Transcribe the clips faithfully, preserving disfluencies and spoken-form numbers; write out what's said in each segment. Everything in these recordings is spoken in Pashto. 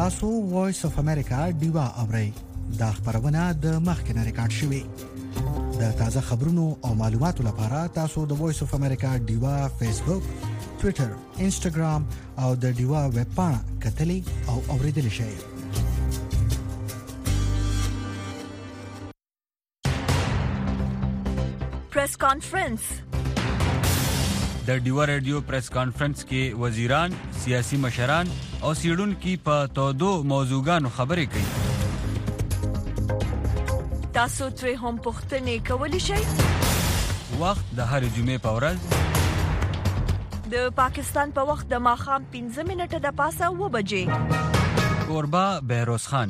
تاسو وایس اف امریکا ډیوا اورئ. دا خبرونه د مخکنه ریکارډ شوې. د تازه خبرونو او معلوماتو لپاره تاسو د وایس اف امریکا ډیوا فیسبوک، ټوئیټر، انسټاګرام او د ډیوا ویب پاڼه کتلی او اوریدلی شئ. پریس کانفرنس. د ډیوا رادیو پریس کانفرنس کې وزیران، سیاسي مشران او سیډونکو په تودو موضوعګانو خبرې کوي. تاسو ترې هم پوښتنې کولی شئ. وخت د هر جمعې په ورځ د پاکستان په وخت د ماښام پنځه منټه د پاسه اوه بجې. کوربه بهروز خان.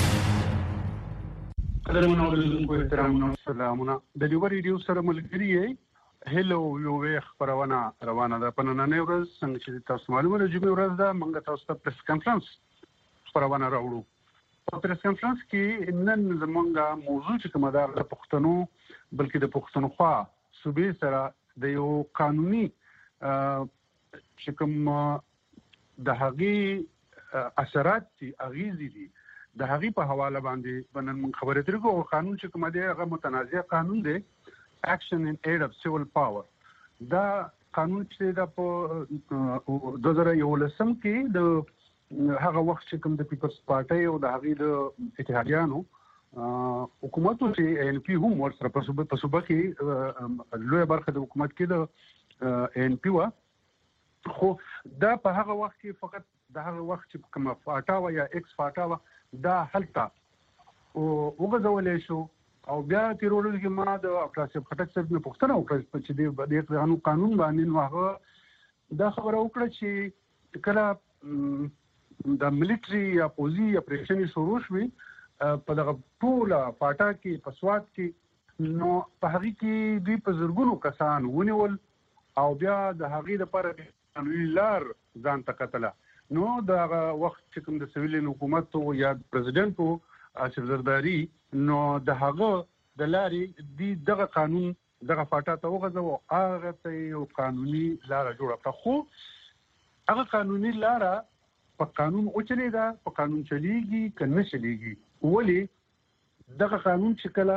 قدرمنو اوریدونکو احترامونه سلامونه. د ډیوا رادیو سره ملګری یې. هلو یو ویخ پرونه روانه ده. په نننۍ ورځ څنګه چې تاسو معلومه جمعې ورځ ده، موږ تاسو ته پریس کانفرنس پرونه راوړو. په پریس کانفرنس کې نن زموږ موضوع چې کومه ده د پښتنو بلکې د پښتونخوا صوبې سره د یو قانوني چې کوم د هغې اثرات دي، اغیزې دي، د هغې په حواله باندې نن موږ خبرې ترې کوو. قانون چې کومه دی هغه متنازع قانون دی، Action in Aid of Civil Power. دا قانون چې دا په دوه زره یولسم کې د هغه وخت چې کوم د پیپلز پارټي او د هغې د اتحادیانو حکومتو چې ان پی هم ورسره په صوبه په صوبه کې لویه برخه د حکومت کې د ان پی و. خو دا په هغه وخت کې فقط د هغه وخت چې کومه فاټاوه یا ایکس فاټاوه دا هلته وغځولی شو. او بیا تیرولو کې ما د افلاس خټک صاحب نه پوښتنه وکړه چې د قانون قانون باندې نو هغه دا خبره وکړه چې کله د ملټري یا پوزي اپریشن شروع شوي په دغه ټوله فاټا کې په سوات کې، نو په هغې کې دوی په زرګونو کسان ونیول او بیا د هغې لپاره قانوني لار ځان ته کتله. نو دغه وخت چې کوم د سویلین حکومت یا پرزیدنت آصف زرداري، نو د هغه د لارې دی دغه قانون دغه فاټا ته وغځوه، هغه ته یو قانوني لاره جوړه کړه. خو هغه قانوني لاره په قانون وچلېده، په قانون چلیږي که نه چلیږي. ولې دغه قانون چې کله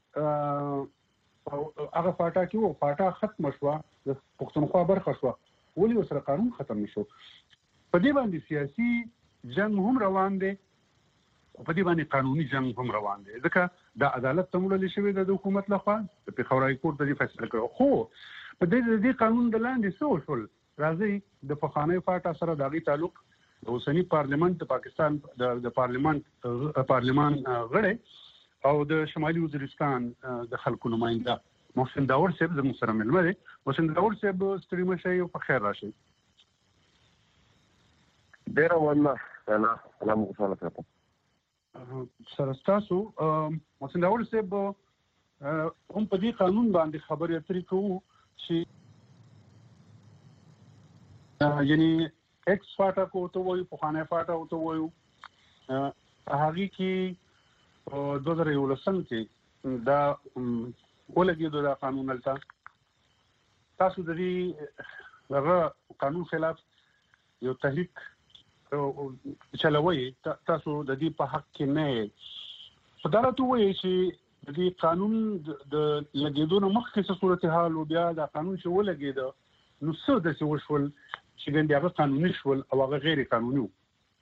هغه فاټا کې و، فاټا ختمه شوه، د پښتونخوا برخه شوه، ولې ورسره قانون ختم نه شو؟ په دې باندې سیاسي جنګ هم روان دی، په دې باندې قانوني جنګ هم روان دی، ځکه د عدالت ته وړل شوی د حکومت لخوا د پېښور های کورټ د دې فیصله کړې. خو په دې د دې قانون د لاندې څه وشول؟ راځئ د پخوانۍ فاټا سره د هغې تعلق د اوسني پارلیمنت د پاکستان د پارلیمنت پارلیمان غړی او د شمالي وزیرستان د خلکو نماینده محسن داور صاحب زموږ سره مېلمه دی. محسن داور صاحب ستړي مه شئ او په خیر راشئ. ډېره مننه. سلام وکړم سره ستاسو. محسن داور صاحب هم په دې قانون باندې خبرې اترې کوو چې یعنی ایکس فاټا کو ورته وایو، پخوانی فاټا ورته وایو. په هغې کې په دوه زره یولسم کې دا ولګېدو دا قانون. هلته تاسو د دې هغه قانون خلاف یو تحریک چلوي، تاسو د دې په حق کې نه یې. خو دا راته ووایئ چې د دې قانون د لګېدو نه مخکې څه صورتحال و، بیا دا قانون چې ولګېده نو څه داسې وشول چې ګنې هغه قانوني شول او هغه غیر قانوني و؟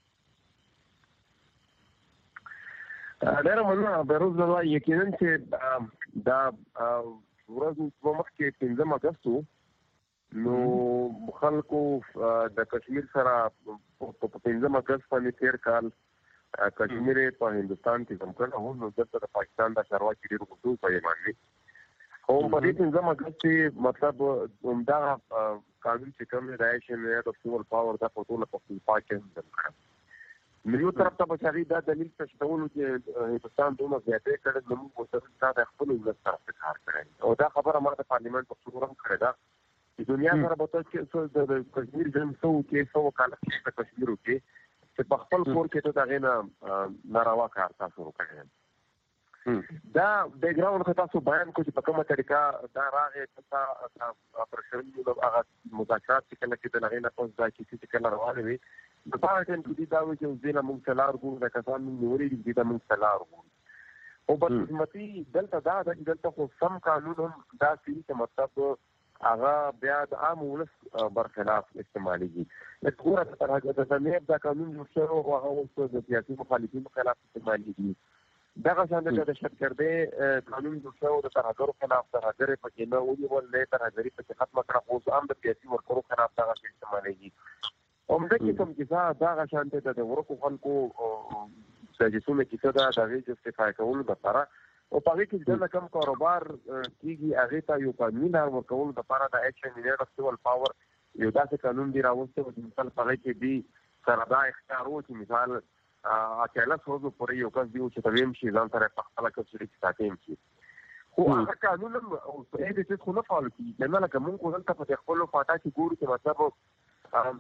ډېره مننه بهروز بابا. یقینا چې دا ورځ مخکې پنځم اګست و، نو خلکو د کشمیر سره په پنځم اګست باندې تېر کال کشمیر په هندوستان کې ځم کړی و، نو دلته د پاکستان د چارواکي ډېر غوټو په یې باندې. خو په دې پنځم اګست کې مطلب همدغه قانون چې کوم دی د ایکشن ان ایډ اف سیول پاور دا په ټوله پښتونخوا کې هم ځم کړی. نو یو طرف ته به چې هغې دا دلیل تشدولو چې هندوستان دومره زیاتې کړی، نو موږ ورسره دا د خپل ولس طرف ته کار کړی او دا خبره ما د پارلیمنت په صدور هم کړې ده چې دنیا سره به تاسو کې د کشمیر جنګ څه وکړي، څه وکاله کې په کشمیر وکړي چې په خپل کور کې ته د هغې نه ناروا کار تاسو وکړی. دا بیکګراوند خو تاسو بیان کړو چې په کومه طریقه دا راغی، دلته پرشري هغه مذاکرات چې کله کېدل هغې نه پس دا کیسې چې کله روانې وې د پاره ټیم کې دا و چې زینا موږ سلار ګو د کسان نوري دي د موږ سلار ګو او بدقسمتي دلته دا د دلته خو سم قانون هم دا چې مطلب هغه بیا د عام ولس برخلاف استعمالېږي لکه ګوره تر هغه د سمیب دا قانون جوړ شوی او هغه اوس د سیاسي مخالفینو خلاف استعمالېږي دغه څنګه د شرکردې قانون جوړ شوی د ترهګرو خلاف ترهګرې پکې نه ونیول نه ترهګري پکې ختمه کړه خو هم د سیاسي ورکرو خلاف دغه استعمالېږي همدغه کوم کیسه دغه شانته د ورکو خلکو د جسمه کیسه دا د ویج استفای کولو لپاره او په هغه کې د کوم کاروبار کیږي هغه ته یو قانون ورکول لپاره د اکشن لیډر سیول پاور یو داسې قانون دی راوځي چې مثال په هغه کې دی سره دا اختیارو چې مثال اکیلا څو پورې یو کس دی چې تویم شي ځان سره په خپل کې چې ساتیم شي خو هغه قانون او په دې څه خو نه فعال کیږي نه لکه موږ دلته په خپل فاټا کې ګورو چې مطلب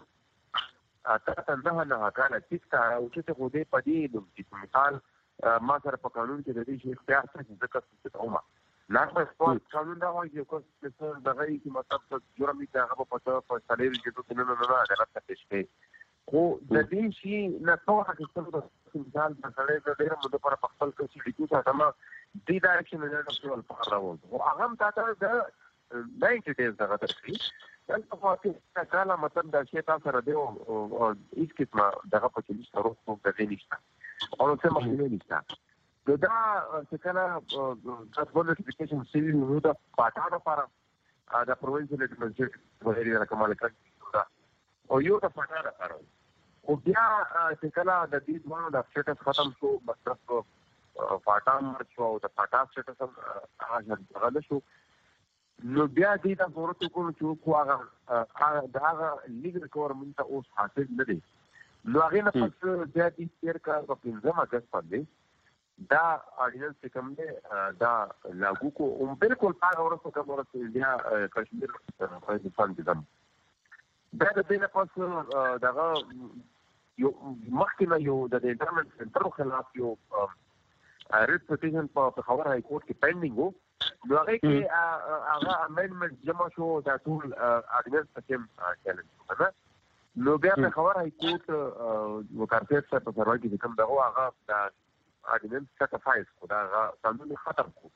اته نه نه کاله چې او چې خو دې پدې د مثال ما سره په قانون کې د دې شی اختیار څه ذکر څه کومه نه په قانون دا وایي چې څه دغه کې مطلب جرم دي هغه په پټه په سلیری کې څه نه نه نه دا راځي چې خو د دې شی نه توګه کې څه مثال په سلیری د ډېر مده پر خپل کې چې لیکو ته ما دې ډایرکشن نه ډول پر راوځي او هغه هم تاسو د نایټ ډیز دغه ترخیص دلته خو چې کله مطلب دا شی تاسو سره دی او هیڅ قسمه دغه په کې نشته روح په دې نشته او څه مخکې نشته دا چې کله د بل نوټیفیکیشن سیوی نو دا پاټا لپاره دا پروینشل ایڈمنسټریټ وغیرہ رقماله کړی او یو دا پاټا لپاره او بیا چې کله د دې ډول د سټیټس ختم شو مطلب پاټا مرچو او د پاټا سټیټس هغه هغه شو نو بیا دې دا ورته کوم چې خو هغه دا هغه لیګل ګورنمنت اوس حاصل نه دی نو هغه نه پس بیا دې تیر کا په پنځمه اگست باندې دا اډیننس چې کوم دی دا لاګو کو او بالکل هغه ورته کوم ورته بیا کشمیر په دې باندې دم دا د دې نه پس دغه یو مخکې یو د انټرنیټ سنټر خلاف یو ریټ پټیشن په خبر هاي کورټ کې پینډینګ وو نو هغه کې هغه امندمنت جمع شو دا ټول اډیننس پکې چیلنج وکړه نو بیا په خبر هاي کورټ وکړته چې په سروای کې کوم دغه هغه د اډیننس سټیفایز کو دا قانون ختم کو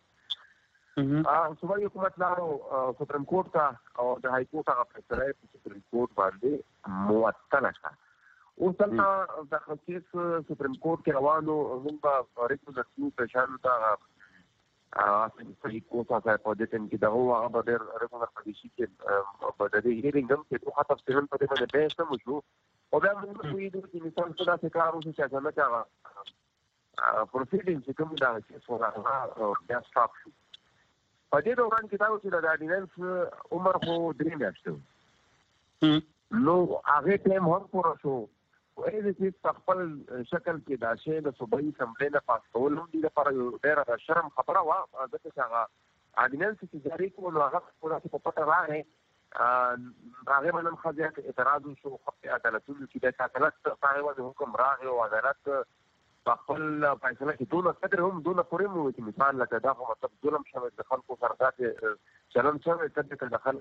ا صوبایي حکومت لارو سپریم کورټ ته او د هاي کورټ هغه فیصله په سپریم کورټ باندې معطل کړه او څنګه د خصوصي سپریم کورټ کې روانو موږ په ریکوزر څو پېښانو ته ا په کوټه ځای په دې ټیم کې دا هو هغه د ریکوزر په دې شي کې په دې هیرینګ هم چې په خاطر څنګه په دې باندې به سم شو او بیا موږ په دې کې مثال څه دا څه کار وشي چې څنګه هغه پروسیډینګ چې کوم دا چې څو هغه بیا سټاپ شو په دې دوران کې دا چې د اډیننس عمر خو درې میاشتې نو هغه ټیم هم پوره شو او دې چې خپل شکل کې دا شی د صوبایي اسمبلی نه پاس کول هم دي لپاره یو ډېره شرم خبره وه ځکه چې هغه اډیننس چې جاري کړو نو هغه پوره په پټه راغی هغه باندې هم خځه اعتراض وشو عدالتونو چې د عدالت صاحب حکم راغی او عدالت خپل فیصله کې ټول قدر هم دونه پورې مو چې مثال لکه دا خو مطلب ظلم شوی د خلکو سره داسې چلن شوی چې د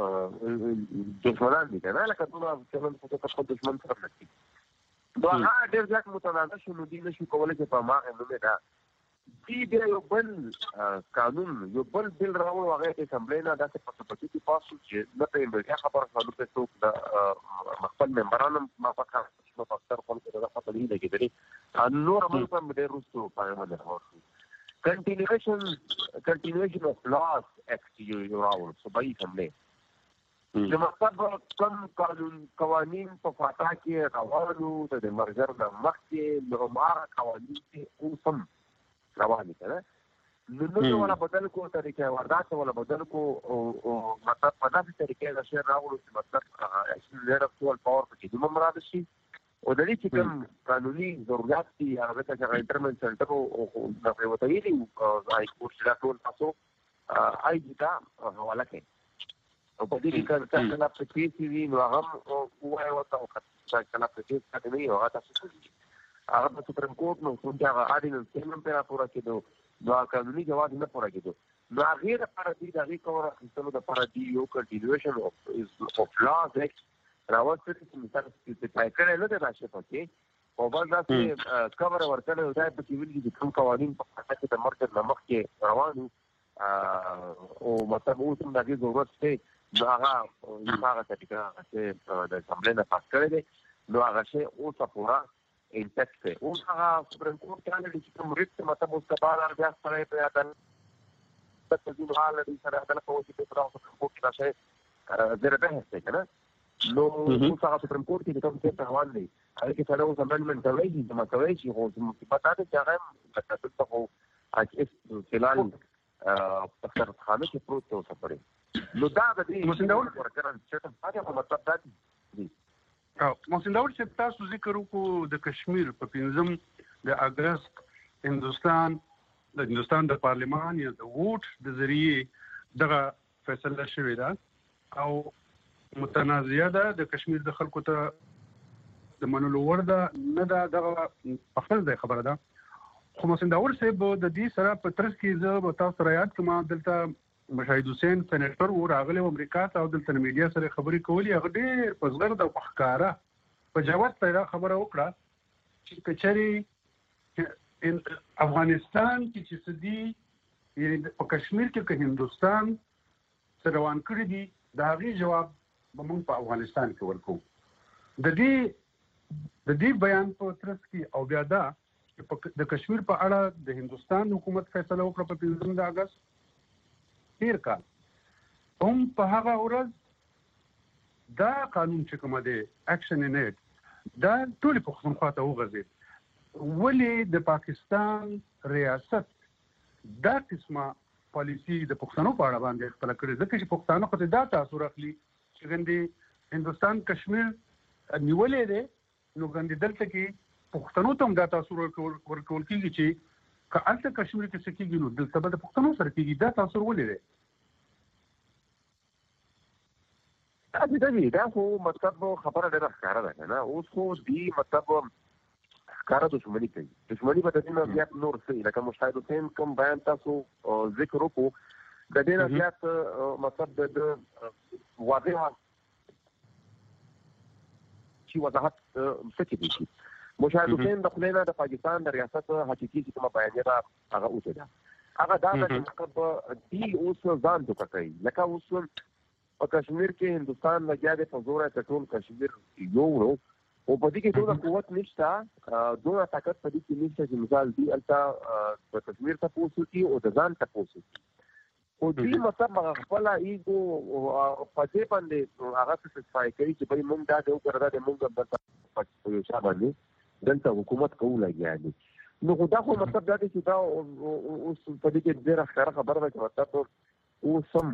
خلک دشمنان دي نه لکه ټول چلن په خپل دشمن سره نه دا هغه ډېر ځکه متنازع شو نو دې نشو کولای چې په ما هم نه دا دې بیا یو بل قانون یو بل بل راوړ هغه ته اسمبلی نه داسې په پټو کې پاسو چې نه په امریکا خبره خالو په څوک د خپل ممبرانو ما فکر په اکثر خلکو دغه خپل نه کېدلی نور هم په ډېر وروسته په باندې راوړو کنټینیویشن کنټینیویشن اف لاس اکټ یو راوړ صوبایي اسمبلی چې مطلب کوم قانون قوانین په فاټا کې راوړو د مرګر د مخکې نورمال قوانین کې اوسم رواني کړه نو نو ولا بدل کو طریقې واردات ولا بدل کو او مطلب په داسې طریقې د شهر راوړو چې مطلب اکشن لري خپل پاور کې د مراد شي او د دې چې کوم قانوني ضرورت دي هغه ته چې انټرمنټ سنټر او د وټایي آی کورس لا ټول تاسو آی جی تا حواله کوي او په دې کې کله کله په کې وی نو هغه او وایي وته کله کله په کې څه نه یو هغه تاسو هغه په سپریم کورټ نو څنګه هغه اډیننس سیمن په پورا کېدو نو قانوني جواز نه پورا کېدو نو هغه لپاره دې د هغه کور اخیستلو لپاره دی یو کنټینیویشن اف اف لاز اکټ راوځي چې مثال چې پای کړه نه راشه پکې او بل داسې کور ورکړل دا په کې ویل چې کوم قوانين په حق کې د مرکز نمخ کې روانو او مطلب اوس هم د دې ضرورت شته نو هغه هغه طریقه چې د اسمبلی نه پاس کړی دی نو هغه شی اوس پورا انټیکټ دی اوس هغه سپریم کورټ باندې چې کوم ریټ مطلب اوس کبار بیا سره په یادن د تدین حال د سره د کوم چې په تاسو په کې راشه زره به هسته کنه نو اوس هغه سپریم کورټ کې کوم څه روان دی هغه کې سره اوس امندمنت کوي چې ما کوي چې خو چې پتا ده چې هغه د تاسو په اچ فلال په خانه کې پروت اوسه پړي نو دا د دې مسنداول ورکران چې هغه په مطلب دا دي او مسنداول چې تاسو ذکر وکړو د کشمیر په پنځم د اگست هندستان د هندستان د پارلمان یا د ووټ د ذریعے دغه فیصله شوې ده او متنازعه ده د کشمیر د خلکو ته د منلو وړ ده نه ده دغه په خپل ځای خبره ده خو مسنداور صاحب د دې سره په ترڅ کې زه به تاسو را یاد کوم دلته مشاهد حسین سېنیټر و راغلی امریکا ته او دلته میډیا سره خبرې کولې هغه ډېر په زغر د ښکارا په جواب پیدا خبره وکړه چې کچري افغانستان کې چې سدي یعنی په کشمیر کې که هندستان سره روان کړی دي دا غي جواب به موږ په افغانستان کې ورکو د دې د دې بیان په ترڅ کې او بیا دا د کشمیر په اړه د هندستان حکومت فیصله وکړه په پنځم د اگست تیر کال هم په هغه ورځ دا قانون چې کومه دی اکشن ان ایټ دا ټول پښتونخوا ته وغځېد ولې د پاکستان ریاست دا قسمه پالیسی د پښتنو په اړه باندې خپل کړی ځکه چې پښتانه خو دا تاثیر اخلي چې ګندې هندستان کشمیر نیولې دی نو ګندې دلته کې پښتنو ته هم دا تاثیر ورکول کېږي چې که هلته کشمیر کې څه کېږي نو دلته به د پښتنو سره کېږي دا تاثیر ولې دی دا دې دا خو مطلب خبره ډېره ښکاره ده که نه اوس خو دې مطلب ښکاره دښمني کوي دښمني به د دې نه زیات نور څه لکه مشاهد حسین کوم بیان تاسو ذکر وکړو د دې نه زیات مطلب د واضح چې وضاحت څه کې دي مشاهد حسین د خلینا د پاکستان د ریاست حقيقي چې کومه بیانیه ده هغه اوسه ده هغه دا چې مطلب دی اوس ځان دوکه کوي لکه اوس په کشمیر کې هندستان لګیا دی په زور ټول کشمیر یو ورو او په دې کې ټول قوت نشته دوه طاقت په دې کې نشته چې مثال دی الته په کشمیر ته پوسو او د ځان ته پوسو او دې مطلب خپل ایګو په دې باندې هغه څه سپای کوي چې بل مونږ دا یو کړه د مونږ په یو شابه دلته حکومت کوله یعنی نو خدا خو مطلب دا چې دا اوس په دې کې ډېر ښکاره خبره ده چې مطلب اوسم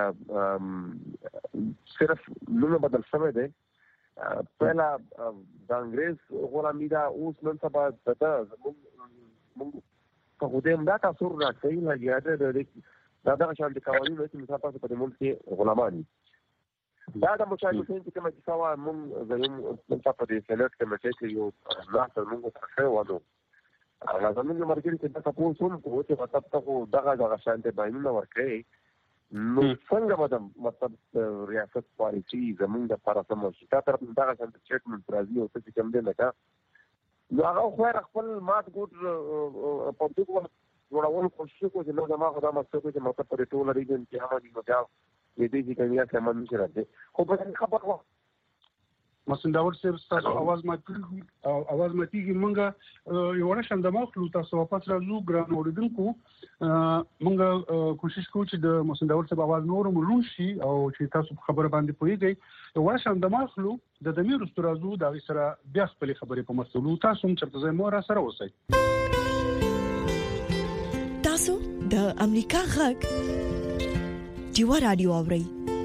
لکه صرف نوم بدل شوی دی پهلا د انګريز غلامي دا اوس نن سبا دا موږ په خو دا تاسو راځي لا یاد دا دا شان د قوانینو چې مثلا تاسو په دې ملک کې غلامان دا د مشاهد حسین چې کومه چې سوا مونږ زموږ نن په دې سلیکټ کمیټې کې یو لاس موږ ترخه وانه هغه زموږ مرګري چې تاسو کوم کوم چې مطلب تاسو دغه دغه شان ته باندې ورکړي نو څنګه مطلب مطلب ریاست پالیسي زموږ د پاراسمو چې تا طرف دغه شان سټیټمنټ راځي او څه کوم دی لکه نو هغه خو خپل مات ګوت پبليک ورول کوشش کوي چې نو دا ما خدای مستو چې مطلب پر ټول ریجن کې هغه دی نو دې دې چې کنیا سامان نشي راځي خو په خبر وو مسنداور صاحب تاسو आवाज ماتي او आवाज ماتي مونږه یو ورشم د مخلو تاسو واپس راځو ګران اوریدونکو مونږه کوشش کوو چې د مسنداور صاحب आवाज نور ملون شي او چې تاسو خبره باندې پوهیږئ یو ورشم د مخلو د دمیر استرازو د سره بیا خپل خبرې په مسلو تاسو هم چرته زموږ را سره اوسئ تاسو د امریکا غږ دیوا رادیو اوري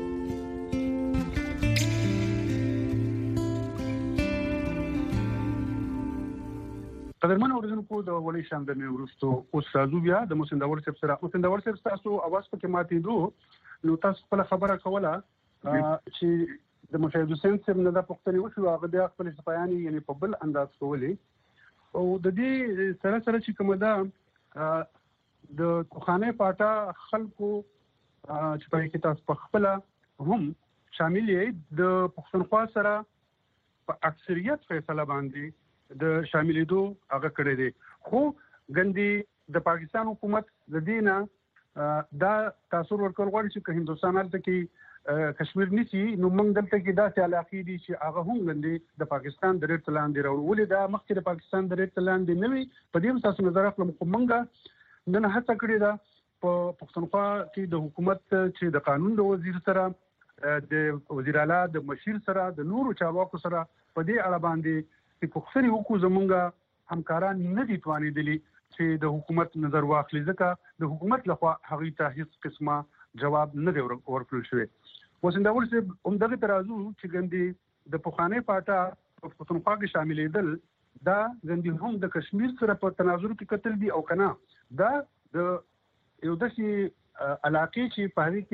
قدرمن اوریدونکو د وړي شان د ورستو اوس راځو بیا د مسنداور صاحب سره مسنداور صاحب تاسو اواز پکې ماتې دو نو تاسو خپل خبره کوله چې د مشاهد حسین صاحب نه د پښتني وشو هغه د خپل بیان یعنی په بل انداز کولې او د دې سره سره چې کومه ده د توخانه پاټا خلکو چې په کې تاسو په خپل هم شامل یې د پښتونخوا سره په اکثریت فیصله باندې د شاملېدو هغه کړی دی. خو ګندي د پاکستان حکومت د دینه دا تاثیر ورکول غواړي چې هندستان هلته کې کشمیر نشي، نو موږ دلته کې داسې علاقې دي چې هغه هم ګندي د پاکستان د ریټ لاندې راوړو. ولې دا مخکې د پاکستان د ریټ لاندې نه وي؟ په دې تاسو نظر اخلم. خو موږ نن هڅه کړې ده په پښتونخوا کې د حکومت چې د قانون د وزیر سره، د وزیر اعلی د مشیر سره، د نورو چارواکو سره په دې اړه باندې چې پوښتنې وکړو. زمونږ همکاران نه دي توانېدلي چې د حکومت نظر واخلي، ځکه د حکومت لخوا هغوی ته هیڅ قسمه جواب نه دی ورکړل شوی. اوس همدغه صاحب همدغه ترازو چې ګندي د پخوانۍ پاټا په پښتونخوا کې شاملېدل، دا ګندي هم د کشمیر سره په تناظر کې کتل دي او کنه دا د یو داسې علاقې چې په هغې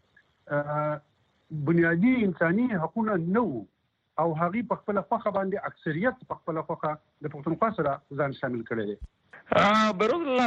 کې بنیادي انساني حقونه نه وو او هغې په خپله خوښه باندې اکثریت په خپله خوښه د پښتونخوا سره ځان شامل کړی دی. بروز الله،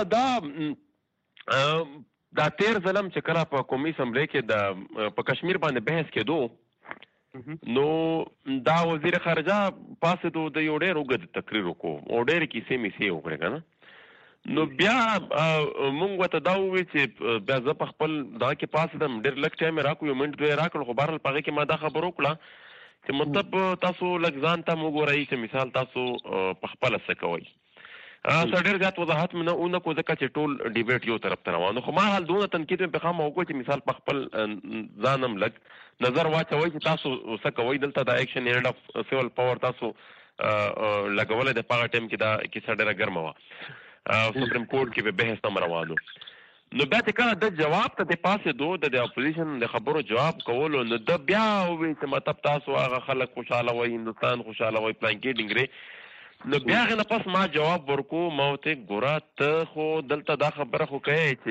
دا دا تیر ځلم چې کله په قومي اسمبلی کې د په کشمیر باندې بحث کېدو، نو دا وزیر خارجه پاسېدو د یو ډېر اوږد تقریر وکړو او ډېرې کیسې میسې وکړې که نه. نو بیا مونږ ورته دا وویل چې بیا زه په خپل دغه کې پاسېدم، ډېر لږ ټایم یې راکړو، یو منټ دوی یې راکړل، خو بهرحال په هغې کې ما دا خبره وکړه چې مطلب تاسو لږ ځان ته وګورئ چې مثال تاسو په خپله څه کوئ. څه ډېر زیات وضاحت مې نه ونه کړو ځکه چې ټول ډیبیټ یو طرف ته روان و. خو مهال دونه تنقید مې پې خامه وکړو چې مثال په خپل ځان هم لږ نظر واچوئ چې تاسو څه کوئ. دلته د ایکشن اینډ اف سیول پاور تاسو لګولی دی، په هغه ټایم کې دا کیسه ډېره ګرمه وه، سپریم کورټ کې به بحث هم روانو. نو بیا چې کله د جواب ته د پاسېدو د اپوزیشن د خبرو جواب کولو، نو د بیا وویل چې مطلب تاسو هغه خلک خوشحاله وئ، هندوستان خوشحاله وئ، پلانکې ډنګرې. نو بیا هغې نه پس ما جواب ورکو، ما ورته ګوره ته خو دلته دا خبره خو کوې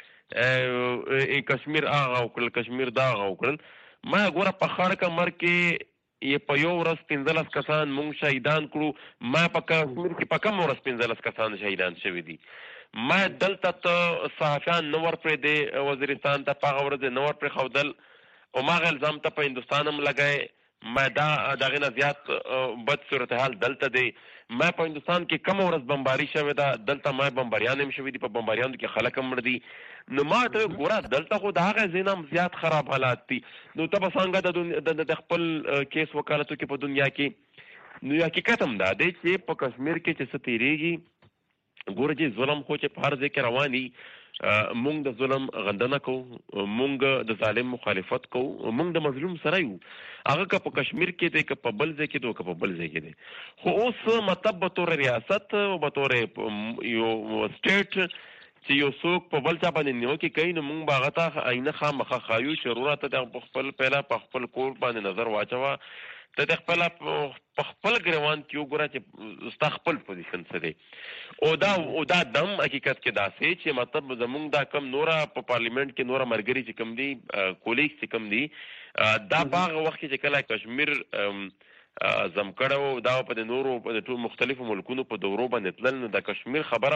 چې کشمیر هغه وکړل، کشمیر دا هغه وکړل. ما ګوره په خړ کمر کې یې په یو ورځ پنځلس کسان مونږ شهیدان کړو. ما په کشمیر کې په کم ورځ پنځلس کسان شهیدان شوي دي. ما دلته ته صحافیان نه ورپرېږدې وزیرستان ته، په هغه ورځ نه ورپرېښودل او ما هغه الزام ته په هندوستان هم لګی. ما دا د هغې نه زیات بد صورتحال دلته دی. ما په هندوستان کې کم ورځ بمباري شوې ده، دلته ما بمباریان هم شوي دي، په بمباریانو کې خلک هم مړ دي. نو ما ته ګوره دلته خو د هغه ځای نه هم زیات خراب حالات دي. نو ته به څنګه د خپل کیس وکالتو کې په دنیا کې. نو حقیقت هم دا دی چې په کشمیر کې چې څه تېرېږي، ګوره چې ظلم خو چې په هر ځای کې روان وي، مونږ د ظلم غندنه کوو، مونږ د ظالم مخالفت کوو، مونږ د مظلوم سره یو. هغه که په کشمیر کې دی، که په بل ځای کې دی، که په بل ځای کې دی. خو اوس مطلب به طور ریاست او به طور یو سټیټ چې یو څوک په بل چا باندې نیوکې کوي، نو مونږ به هغه ته آینه خامخا ښایو چې وروره ته د خپل پهله په خپل کور باندې نظر واچوه، ته د خپله په خپل ګریوان کې وګوره چې ستا خپل پوزیشن څه دی. او دا او دا دم حقیقت کې داسې چې مطلب زمونږ دا کم نوره په پارلیمنټ کې نوره ملګري چې کم دي، کولیګز چې کم دي، دا په هغه وخت کې چې کله کشمیر زم کړی و، دا په د نورو د ټول مختلفو ملکونو په دورو باندې تلل، نو د کشمیر خبره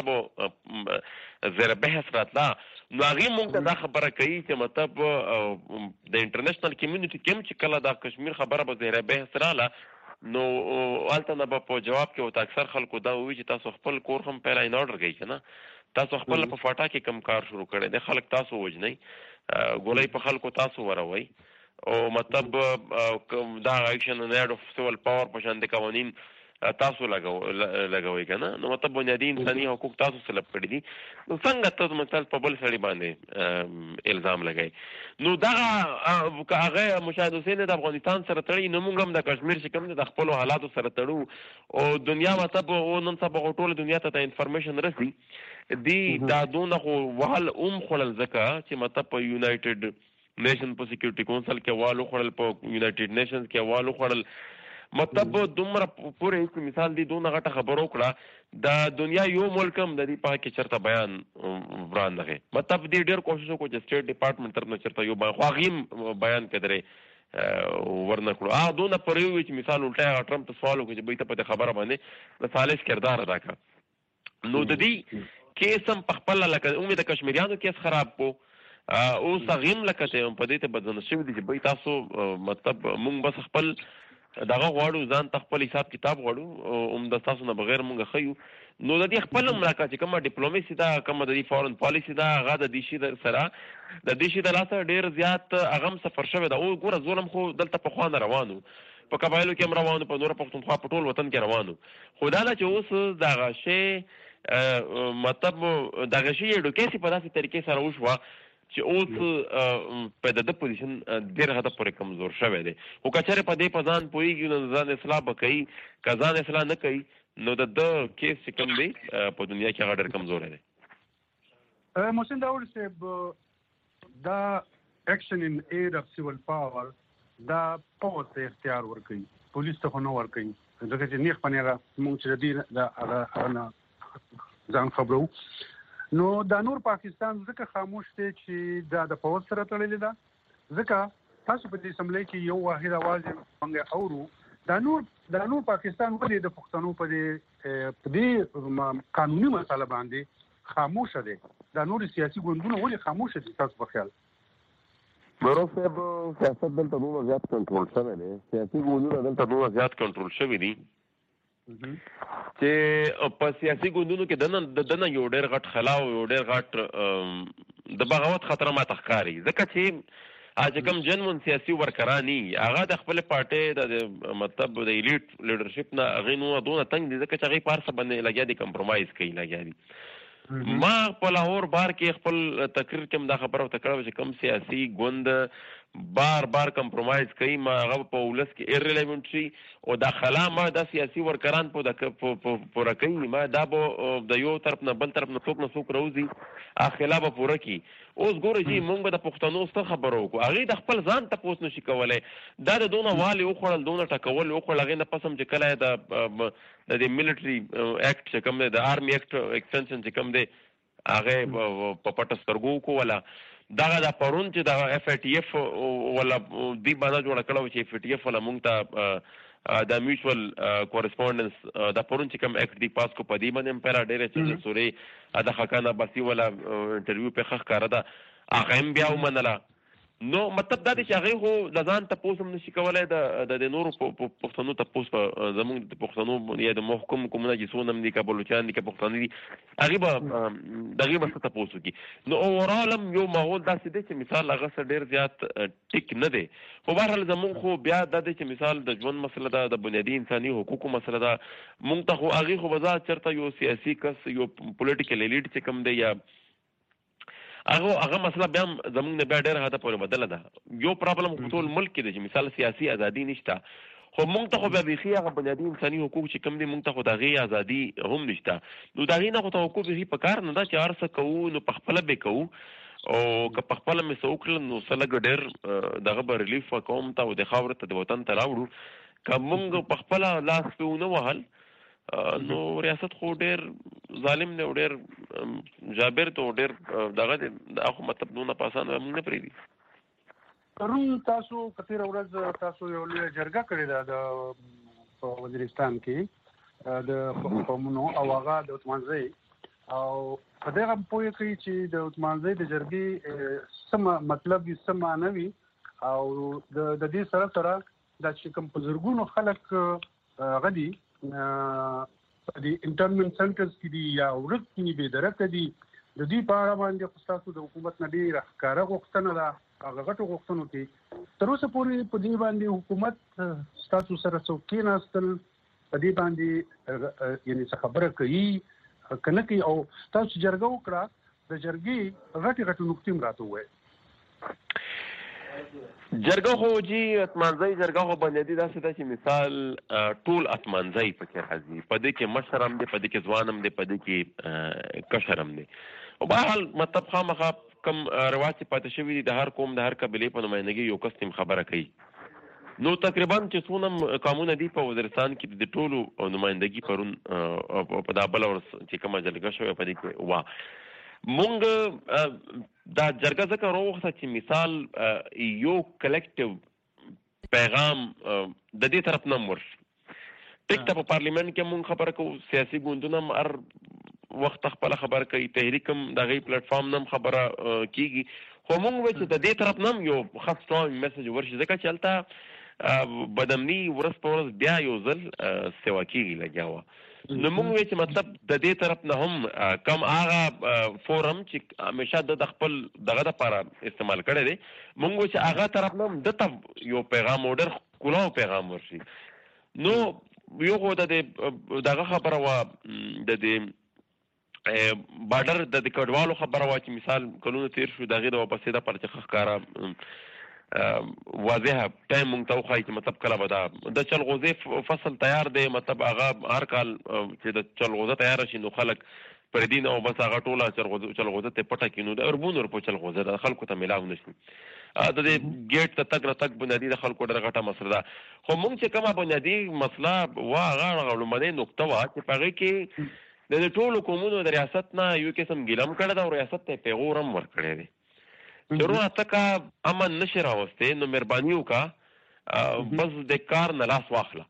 به زیر بحث راتله. نو هغې مونږ ته دا خبره کوي چې مطلب د انټرنیشنل کمیونټي کې هم چې کله دا کشمیر خبره به زیر بحث راله، نو هلته نه به په جواب کې ورته اکثر خلکو دا ووایي چې تاسو خپل کور هم پیله ان آرډر کوئ که نه، تاسو خپل په فاټا کې کم کار شروع کړی دی، خلک تاسو وژنئ، ګولۍ په خلکو تاسو وروئ، او مطلب دا ایکشن اینډ اف سیول پاور په شان د قوانین تاسو لګوئ که نه. نو مطلب بنیادي انساني حقوق تاسو سلب کړي دي. نو څنګه ته مثال په بل سړي باندې الزام لګئ؟ نو دغه که هغه مشاهد حسین د افغانستان سره تړي، نو موږ هم د کشمیر چې کوم دی د خپلو حالاتو سره تړو، او دنیا مطلب او نن سبا ټوله دنیا ته د انفارمیشن رسي. دی دا دونه خو وهل ام خوړل ځکه چې مطلب په یونایټډ نیشن په سیکورټي کونسل کې احوال وخوړل، په یونایټډ نیشنز کې احوال وخوړل. مطلب دومره پورې هیڅ مثال دی دونه غټه خبره وکړه، د دنیا یو ملک هم د دې په کې چېرته بیان وران نغی. مطلب دې ډېر کوشش وکړو چې سټیټ ډپارټمنټ طرف نه چېرته یو بیان، خو هغې هم بیان کدرې ورنه کړو. هغه دونه پرې ووي چې مثال الټا هغه ټرمپ ته سوال وکړي چې بهی ته په دې خبره باندې د سالس کردار ادا کړه. نو د دې کیس هم په خپله لکه عمومي د کشمیریانو کیس خراب کو، اوس هغه هم لکه چې په دې ته بدلون شوي دي چې بای تاسو مطلب مونږ بس خپل دغه غواړو ځان ته خپل حساب کتاب غواړو هم د تاسو نه بغیر مونږ خیو نو د دې خپل ملاقات چې کومه ډیپلوماسي دا کومه د دې فورن پالیسی دا هغه د دې شي سره د دې شي د لاسه ډیر زیات هغه هم سفر شوی دا او ګوره ظلم خو دلته په خوانه روانو په قبایلو کې هم روانو په نور پښتونخوا په ټول وطن کې روانو خو دا چې اوس دغه شی مطلب دغه شی ایډوکیسي په داسې طریقې سره وشوه چې اوس په د پوزیشن ډېر حد پورې کمزور شوی دی خو که چېرې په دې په ځان پوهېږي نو ځان اصلاح به کوي که ځان اصلاح نه کوي نو د ده کیس چې کوم دی په دنیا کې هغه ډېر کمزوری دی. محسن داوود صاحب دا اکشن ان ایر اف سیول پاور دا پوز ته اختیار ورکوي پولیس ته خو نه ورکوي ځکه چې نیغ په نیغه مونږ چې د دې د هغه نه ځان خبرو نو دا نور پاکستان ځکه خاموش دی چې دا د پوز سره تړلې ده ځکه تاسو په دې اسمبلی کې یو واحد اواز موږ اورو دا نور دا نور پاکستان ولې د پښتنو په دې په دې قانوني مسله باندې خاموش دي دا نور سیاسي ګوندونه ولې خاموش دي تاسو په خیال مروف صاحب سیاست دلته نور زیات کنټرول شوی دی سیاسي ګوندونه دلته نور زیات کنټرول شوي دي چې په سیاسي ګوندونو کې دنه دنه یو ډېر غټ خلا او یو ډېر غټ د بغاوت خطر ماته ښکاري ځکه چې اج کوم جنون سیاسي ورکرانی هغه د خپل پارټي د مطلب د ایلیټ لیډرشپ نه هغه نو دونه تنگ دي ځکه چې هغه پارسه باندې لګیا دي کمپرمایز کوي لګیا دي ما په لاهور بار کې خپل تقریر کې دا خبره وکړه چې کوم سیاسي ګوند بار بار کمپرمایز کوي ما هغه په ولس کې ایرلیونټ شي او دا خلا ما د سیاسي ورکران په د پوره کوي ما دا به د یو طرف نه بل طرف نه څوک نه څوک راوځي اخلا به پوره کوي اوس ګوره چې مونږ د پښتنو څخه خبرو کو هغه د خپل ځان ته پوس نشي کولای دا د دونه والي او خړل دونه ټکول او خړل هغه نه پسم چې کله د د ملټري اکټ چې کوم د آرمي اکټ ایکستنشن چې کوم دی هغه په پټ سترګو کو ولا دغه د پرون چې د اف ای ټی اف ولا دی باندې جوړ کړو چې اف ای ټی اف ولا مونږ ته د میوچوال کورسپونډنس د پرون چې کوم اکټ دی پاس کو پدی باندې پیرا ډېر چې سوري د حقانه بسی ولا انټرویو په خخ کار ده هغه هم بیا ومنله نو مطلب دا دی چې هغه خو د ځان تاسو هم نشي کولای د د نورو پښتنو تاسو په زموږ د پښتنو یا د محکوم کومه چې سونم دي کابلوچان دي که پښتون دي هغه به دغه به تاسو کی نو اورالم یو ماحول داسې دی چې مثال هغه سره ډیر زیات ټیک نه دی خو بهرحال زموږ خو بیا د دې چې مثال د ژوند مسله ده د بنیادی انساني حقوقو مسله ده مونږ ته خو هغه خو بازار چرته یو سیاسي کس یو پولیټیکل ایلیټ چې کوم دی یا هغه هغه مسله بیا زموږ نه بیا ډېر هدا پورې بدله ده یو پرابلم په ټول ملک کې دی چې مثال سیاسي ازادي نشته خو مونږ ته خو بیا بیخي هغه بنیادي انساني حقوق چې کوم دي مونږ ته خو د هغې ازادي هم نشته نو د هغې نه خو توقع بیخي په کار نه ده چې هر څه کوو نو په خپله به کوو او که په خپله مې څه وکړل نو څه لږ ډېر دغه به ریلیف قوم ته او د خاورې ته د وطن ته راوړو که مونږ په خپله لاس پې ونه وهل نو ریاست خو ډېر ظالم دی او ډېر جابر ته او ډېر دغه دی دا خو مطلب دونه په اسانه مونږ نه پرېږدي پرون تاسو کتیره ورځ تاسو یو لویه جرګه کړې ده د په وزیرستان کې د قومونو او هغه د اتمانځي او په دغه پوهه کوي چې د اتمانځي د جرګې سم مطلب یې سم معنوي او د د دې سره سره د چې کوم په زرګونو خلک غدي د انټرنمنت سنټرز کې دي یا ورک کې به درکې دي د دې په اړه باندې خاصو د حکومت نه ډیره ښکارا غوښتنه ده هغه غټو غوښتنو کې تر اوسه پورې په دې باندې حکومت تاسو سره څوک کې ناستل په دې باندې یعنی څه خبره کوي کنه کوي او تاسو جرګه وکړه د جرګې غټي غټو نقطې راته وایي جرګه خو جی اتمانځي جرګه خو بنیادی داسې ده چې مثال ټول اتمانځي پکې راځي په دې کې مشر هم دی په دې کې ځوان هم دی په دې کې کشر هم دی او بهرحال مطلب خامخا کم رواج چې پاتې شوي دي د هر قوم د هر قبیلې په نمایندګۍ یو کس تیم خبره کوي نو تقریبا چې څونه قانون دي په وزیرستان کې د ټولو نمایندګي پرون په دا بل ورځ چې کومه جرګه شوې په دې کې وا مونږ دا جرګه ځکه راوخته چې مثال یو کلیکټیو پیغام د دې طرف نه ورشي ټیک ته په پارلیمنت کې مونږ خبره کوو سیاسي ګوندونه هم هر وخت خپله خبره کوي تحریک هم د هغې پلیټفارم نه هم خبره کېږي خو موږ وایو چې د دې طرف نه یو خاص ټرانګ میسج ورشي ځکه چې هلته بدامني ورځ په ورځ بیا یو ځل سیوا کېږي لګیا وه. نو موږ وایو چې مطلب د دې طرف نه هم کم هغه فورم چې همیشه د خپل دغه دپاره استعمال کړی دی، موږ وایو چې هغه طرف نه هم دته یو پیغام او ډېر ښکلاو پیغام ورشي. نو یو خو د دغه خبره وه د دې بارډر د کډوالو خبره وه چې مثال کلونه تېر شو د هغې د واپسې دپاره چې ښه ښکاره واضحه ټایم مونږ ته وښایي چې مطلب کله به دا د چلغوزې فصل تیار دی، مطلب هغه هر کال چې د چلغوزه تیاره شي نو خلک پر دې نه او بس هغه ټوله چلغوزه ته پټه کړي نو د اربون ورپو چلغوزه د خلکو ته میلاو نه شي. د دې ګیټ ته تګ راتګ بنیادي د خلکو ډېره غټه مسله ده. خو موږ چې کومه بنیادي مسله وه هغه لومړنۍ نقطه وه چې په هغې کې د دې ټولو قومونو د ریاست نه یو قسم ګیله هم کړې ده او ریاست ته یې پیغور هم ورکړی دی چې وروڼه ته که امن نشي راوستی نو مهرباني وکړه بس د کار نه لاس واخله،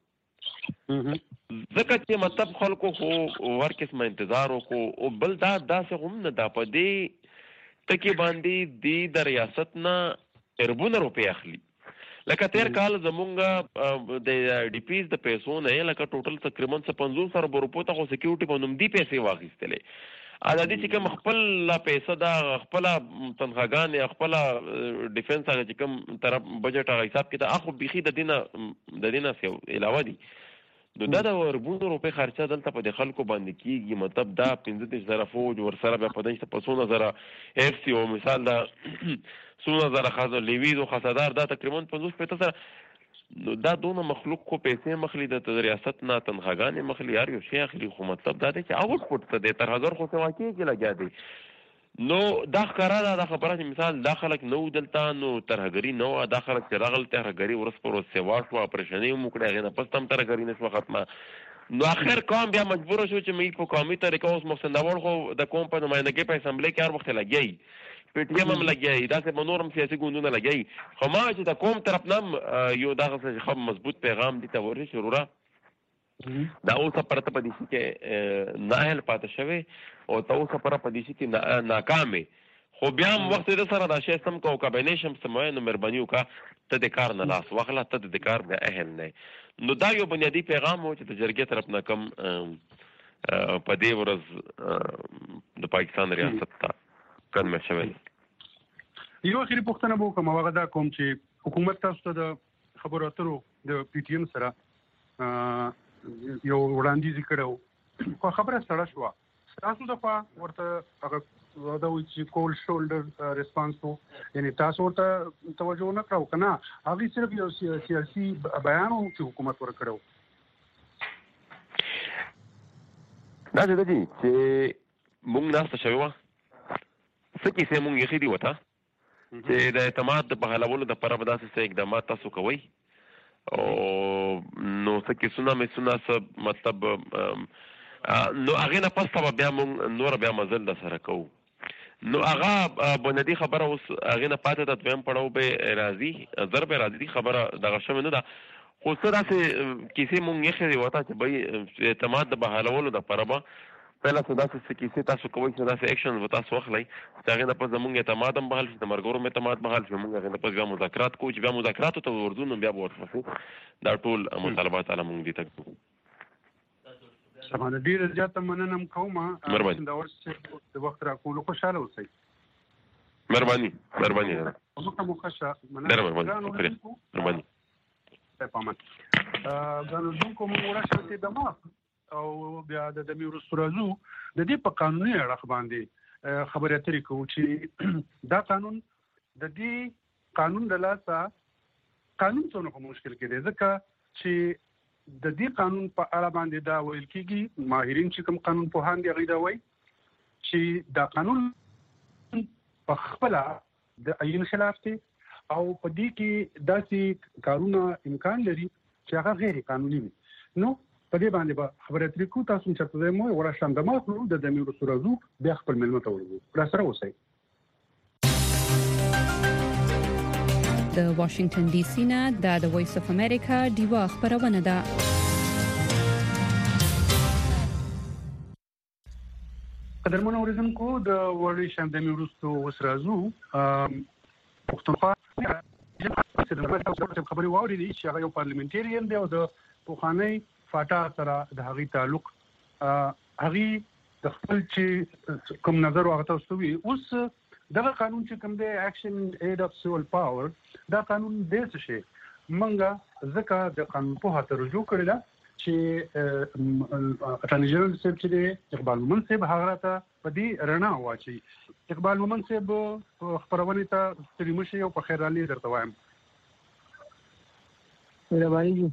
ځکه چې مطلب خلکو خو هر قسمه انتظار وکړو. او بل دا داسې هم نه ده په دې ټکي باندې دې د ریاست نه اربونه روپۍ اخلي. لکه تیر کال زمونږ د ډي پیز د پیسو نه لکه ټوټل تقریبا څه پنځوس زره روپو ته خو سکیورټي په نوم دې پیسې واخیستلې. دا دې چې کوم خپله پیسه ده خپله تنخواګانې خپله ډیفنس هغه چې کوم طرف بجټ هغه حساب کې ده هغه خو بیخي د دې نه د دې نه علاوه دي. نو دا د اربونو روپۍ خرچه دلته په دې خلکو باندې کېږي. مطلب دا پنځه دېرش زره فوج ورسره بیا په دې په څونه زره اف سی او مثال دا څونه زره خزه لیویز او خسادار دا تقریبا پنځوس شپېته زره. نو دا دونه مخلوق خو پیسې مخلي د ریاست نه تنخواګانې مخلي هر یو شی اخلي. خو مطلب دا دی چې آوټ پټ ته دی تر هزار خو سوا کېږي لګیا دی. نو دا ښکاره ده دا خبره چې مثال دا خلک نه وو دلته نو ترهګري نه وه، دا خلک چې راغل ترهګري ورځ پر ورځ سیوا شوه اپریشنۍ هم وکړې هغې نه پس هم ترهګري نه شوه ختمه. نو اخر قوم بیا مجبوره شو چې موږ په قومي طریقه اوس محسن داوړ خو د قوم په نمایندګۍ په اسمبلۍ کې هر وخت لګیا وي، پی ټي ایم هم لګیا وي، داسې په نور هم سیاسي ګوندونه لګیا وي. خو ما چې د قوم طرف نه هم یو دغه ښه مضبوط پیغام دې ته ورشي وروره دا اوسه پرته په دې شي کې نااهل پاتې شوی او ته اوسه پره په دې شي کې ناکامې. خو بیا هم وخت د سره دا شی سم کو کابینیشن سموي نو مهرباني وکړه ته د کار نه لاس واخله، ته د کار د اهل نه. نو دا یو بنیادی پیغام و چې د جرګې طرف نه کم په دې ورځ د پاکستان ریاست ته قدم شوی. یو اخري پوښتنه به وکړم هغه دا کوم چې حکومت تاسو ته د خبرو اترو د پی ټي ایم سره یو وړاندیز کړو خو خبره سره شوه تاسو د خوا ورته هغه دا وایي چې کول شولډر ریسپانس وو، یعنې تاسو ورته توجه نه کړو که نه هغې صرف یو سیاسي بیان و چې حکومت ورکړی و؟ دا څه ده چې مونږ ناسته شوې وه څه کیسې مونږ ایښي دي ورته چې د اعتماد د بحالولو دپاره به داسې څه اقدامات تاسو کوئ او نو څه کیسونه میسونه څه مطلب نو هغې نه پس ته به بیا مونږ نوره بیا مزل در سره کوو. نو هغه بنیادي خبره اوس هغې نه پاتې ده دویم پړاو به راځي زر به راځي خبره دغه شوې نه ده. خو څه داسې کیسې مونږ ایښې دي ورته چې بهی اعتماد د بحالولو دپاره به پهله څه داسې کیسې تاسو کوئ چې داسې ایکشن به تاسو واخلئ چې هغې نه پس زمونږ اعتماد هم بحال شي، د ملګرو هم اعتماد بحال شي، مونږ هغې نه پس بیا مذاکرات کوو چې بیا مذاکراتو ته ورځو نو بیا به ورپسې دا ټول مطالبات هله مونږ دې ته کوو. سمانه ډېره زیاته مننه هم کوم مهرباني د وخت راکولو خوشحاله اوسئ. مهرباني مهرباني مخه مو ښه ډېره مهرباني مهرباني پامان ګرانو اوردونکو موږ ورشو دماغ او بیا د دمې وروسته راځو د دې په قانوني اړخ باندې خبرې اترې کوو چې دا قانون د دې قانون د لاسه قانون څونه په مشکل کې دی ځکه چې د دې قانون په اړه باندې دا ویل کېږي ماهرین چې کوم قانون پوهان دي هغوی دا وایي چې دا قانون په خپله د عین خلاف دی او په دې کې داسې کارونه امکان لري چې هغه غیر قانوني وي. نو په دې باندې به خبرې اترې کوو. تاسو هم چېرته ځای مو ورشم دماغ کړو د دمې وروسته راځو بیا خپل مېلمه ته ورځو. راسره اوسئ. د واشنگټن ډي سي نه د وایس اف امریکا ډیوا خبرونه ده. قدرمن اوریدونکو د وړي شاندنی وروستو وسرازو پښتونخوا خبري واوري دي چې هغه یو پارلیمنټریان دی او د پوخاني فاټا سره د هغې تعلق هغې د خپل چې کوم نظر هغه تاسو وی اوس دغه قانون چې کوم دی اکشن اید اف سیول پاور دا قانون د څه شي منګه ځکه د قانون په هڅه رجوع کړی دا چې اټارنی جنرال صاحب چې دی اقبال مومن صاحب هغه راته په دې رڼا واچي. اقبال مومن صاحب خبرونه ته ستړي مشي او په خیر علي درته وایم. مهرباني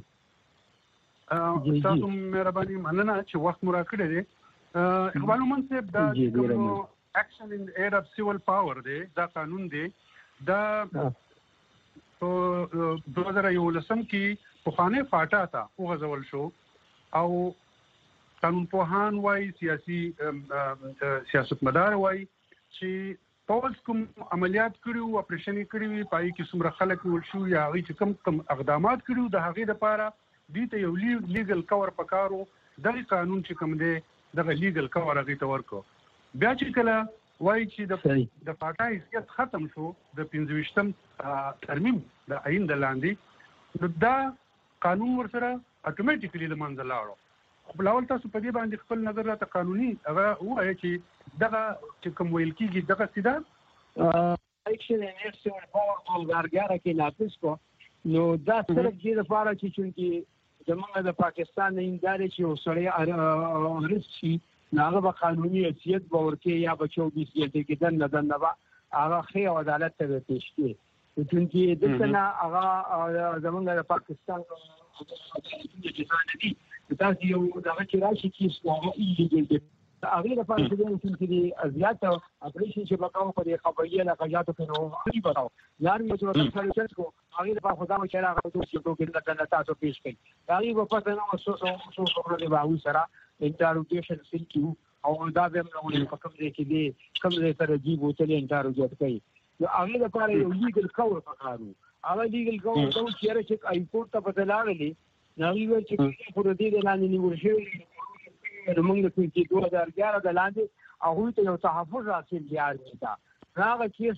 تاسو مهرباني مننه چې وخت مو راکړی دی. اقبال مومن صاحب دا اکشن ان اید اف سیول پاور دی دا قانون دی دا په دوه هزار یولسم کې پخوانی فاټا ته وغځول شو او قانون پوهان وای سیاسي سیاستمدار وای چې پولیس کوم عملیات کړیو اپریشن کړیو پای کې څومره خلک ول شو یا هغه چې کوم کوم اقدامات کړیو د هغې لپاره دې ته یو لیګل کور پکارو. دغه قانون چې کوم دی دغه لیګل کور هغه ته ورکو. بیا چې کله وای چې د د فاټا حیثیت ختم شو د پنځه ویشتم ترمیم د عین د لاندې دا قانون ورسره اتوماتیکلی د منځ لاړو. خو بلاول تاسو په دې باندې خپل نظر راته قانوني هغه وایي چې دغه چې کوم ویل کېږي دغه سیده اکشن ان اف سیول پاور او ګارګاره کې ناقص کو نو دا صرف دې لپاره چې چونکی زمونږ د پاکستان نه انداري چې وسړی ارست شي هغه به قانوني حیثیت به ورکړي یا به چوبیس ګنټې کې دننه دننه به هغه ښې او عدالت ته به پیش کړي چونکې دلته نه هغه زمونږ د پاکستان جزا دي تاسو یو دغه چې راشي چې هغه ایلیګل دي هغې لپاره چې چې د زیات اپریشن چې به کوم په دې خبري لقجاتو کې نو هغې به راو یار مې چې ورته کو هغې لپاره خو دا مو چې هغه دوه چې دوه دننه تاسو پیش کړي هغې به پته نه څو څو څو خبرې به هغوی سره انټاروګیشن سیل کیو او دا به موږ په کوم ځای کې دي کوم ځای سره جی بوتل انټاروګیټ کوي نو هغه لپاره یو لیګل کور پکارو. هغه لیګل کور دا چې چې آی کورټ ته بدلاړلې نو وی چې په دې لاندې نیول شوی نو موږ چې دوه هزار اګیاره د لاندې هغوی ته یو تحفظ حاصل دیار کړه. هغه کیس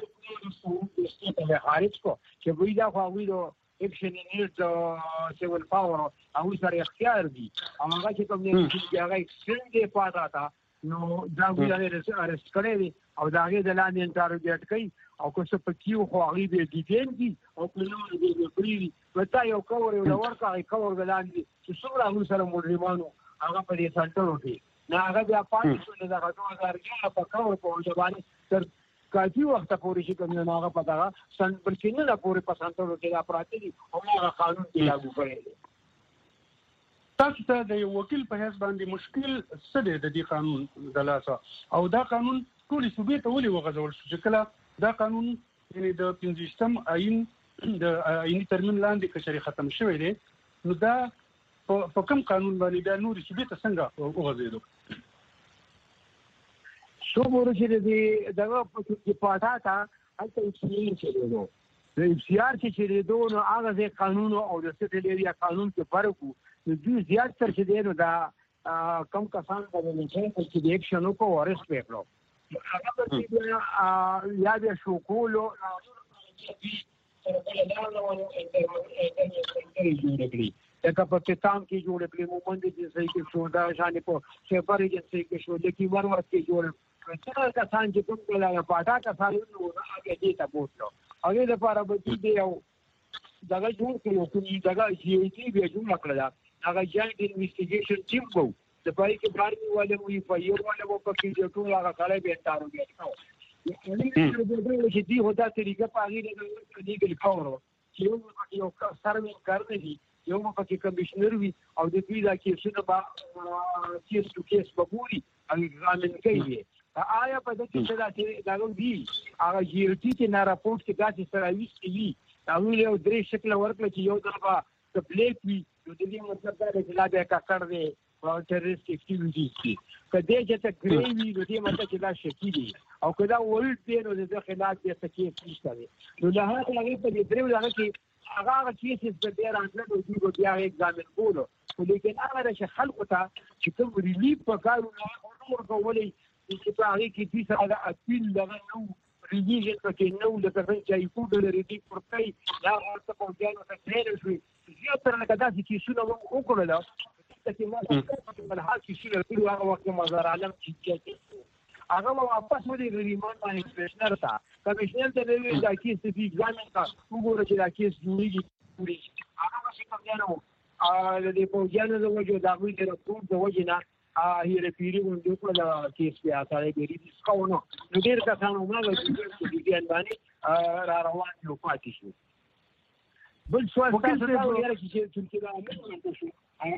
ته خارج کو چې وی دا خو هغوی اکشن نیز سیول پاور هغوی سره اختیار دي او هغه چې کوم نه چې هغه اکسټریم دی پاته تا نو دا وی ارست کړی دی او دا هغې د لاندې انټاروګیټ کوي او که څه پکې وو خو هغې به ډیټین دي او که نه به پرېږدي نو تا یو کور یو ورکړه هغې کور د لاندې چې څومره هغوی سره مجرمانو هغه په دې سنټرو کې نو هغه بیا پاتې شو د دغه دوه هزار اګیاره په کور په وجه باندې تر کافي وخت پورې چې کوم نه هغه په دغه سن بلکې نه پورې په سنټرو کې دا پراته دي او هغه قانون کې لاګو کړی دی. تاسو ته د یو وکیل په حیث باندې مشکل څه دی د دې قانون د لاسه او دا قانون ټولې صوبې ته ولې وغځول شو چې کله دا قانون یعنې د پنځه ویشتم آیین د آییني ترمیم لاندې که چېرې ختم شوی دی نو دا په کوم قانون باندې بیا نورې صوبې ته څنګه وغځېدو؟ څو پورې چې د دغه په پاټا ته هلته اف سی آر چلېدو د اف سی آر چې چلېدو نو هغه ځای قانون او د سټل ایریا قانون کې فرق و نو دوی زیات تر چې دی نو دا کم کسان به د ملکۍ چې د ایکشن وکړو او ارست به یې کړو هغه به چې یا بیا شو کولو جوړ کړي لکه په پاکستان کې جوړ کړي مومند جنسۍ کې شو دا شانې په شیپر جنسۍ کې شو لکه ورور کې جوړ څنګه کسان چې کوم کله پاټا کسان نو هغه دې ته بوتلو هغه لپاره به دې یو دغه جوړ کړو چې دغه سی ای ټي به جوړ کړل هغه جاینټ انویسټیګیشن ټیم وو د پای کې بارني والے وی فایر والے وو په کې ټول هغه کړه به تارو کې نو چې دې هدا طریقه پاګې د لیګل کورو چې یو سروینګ کار دی یو پکې کمشنر وي او د دوی دا کیسونه به کیس ټو کیس به ګوري او ایگزامن کوي آیا په دې کې څه دا دا دی هغه جیرټي چې نه راپورټ کې داسې سرویس کوي دا یو درې شکل ورکړي چې یو دغه د بلیک وي نو د دې مطلب دا دی چې لا به کاکړ دی او ټیرریست اکټیویټیز دي کله چې ته ګری وي نو دې مطلب چې دا شکی دي او کله ولټ دی نو د خلاف دې څه کې نشته نو له هغه لږه په دې درو لږه کې هغه کیسې په ډیر انځور او دوی بیا ایگزامن کولو لیکن هغه چې خلکو ته چې کوم ریلیف په کارو نه ورکولې چې په هغه کې د سره د اپیل دغه نو ریویژن پکې نو لکه څنګه چې یو ډول ریډي پرپای دا ورته په ځانو ته تیر شوی زیاتره لکه داسې کیسونه مو وکړل چې ما په حال کې شنو ټول هغه وخت مزار عالم چې هغه واپس ولې ریموټ باندې کمشنر تا کمشنر ته ویل دا کیس په ځان کا وګوره چې دا کیس جوړیږي پوری هغه څه کوم نه ا د په ځانو د وجو دا وی د رپورټ د وجه نه ا هی ریپیری ونډو په دا کیس بیا سره د ریډي سکاونو نو ډیر کسانو ما د دې باندې را روان یو پاتې شو بل څه تاسو ته ویل چې چې دا نه شو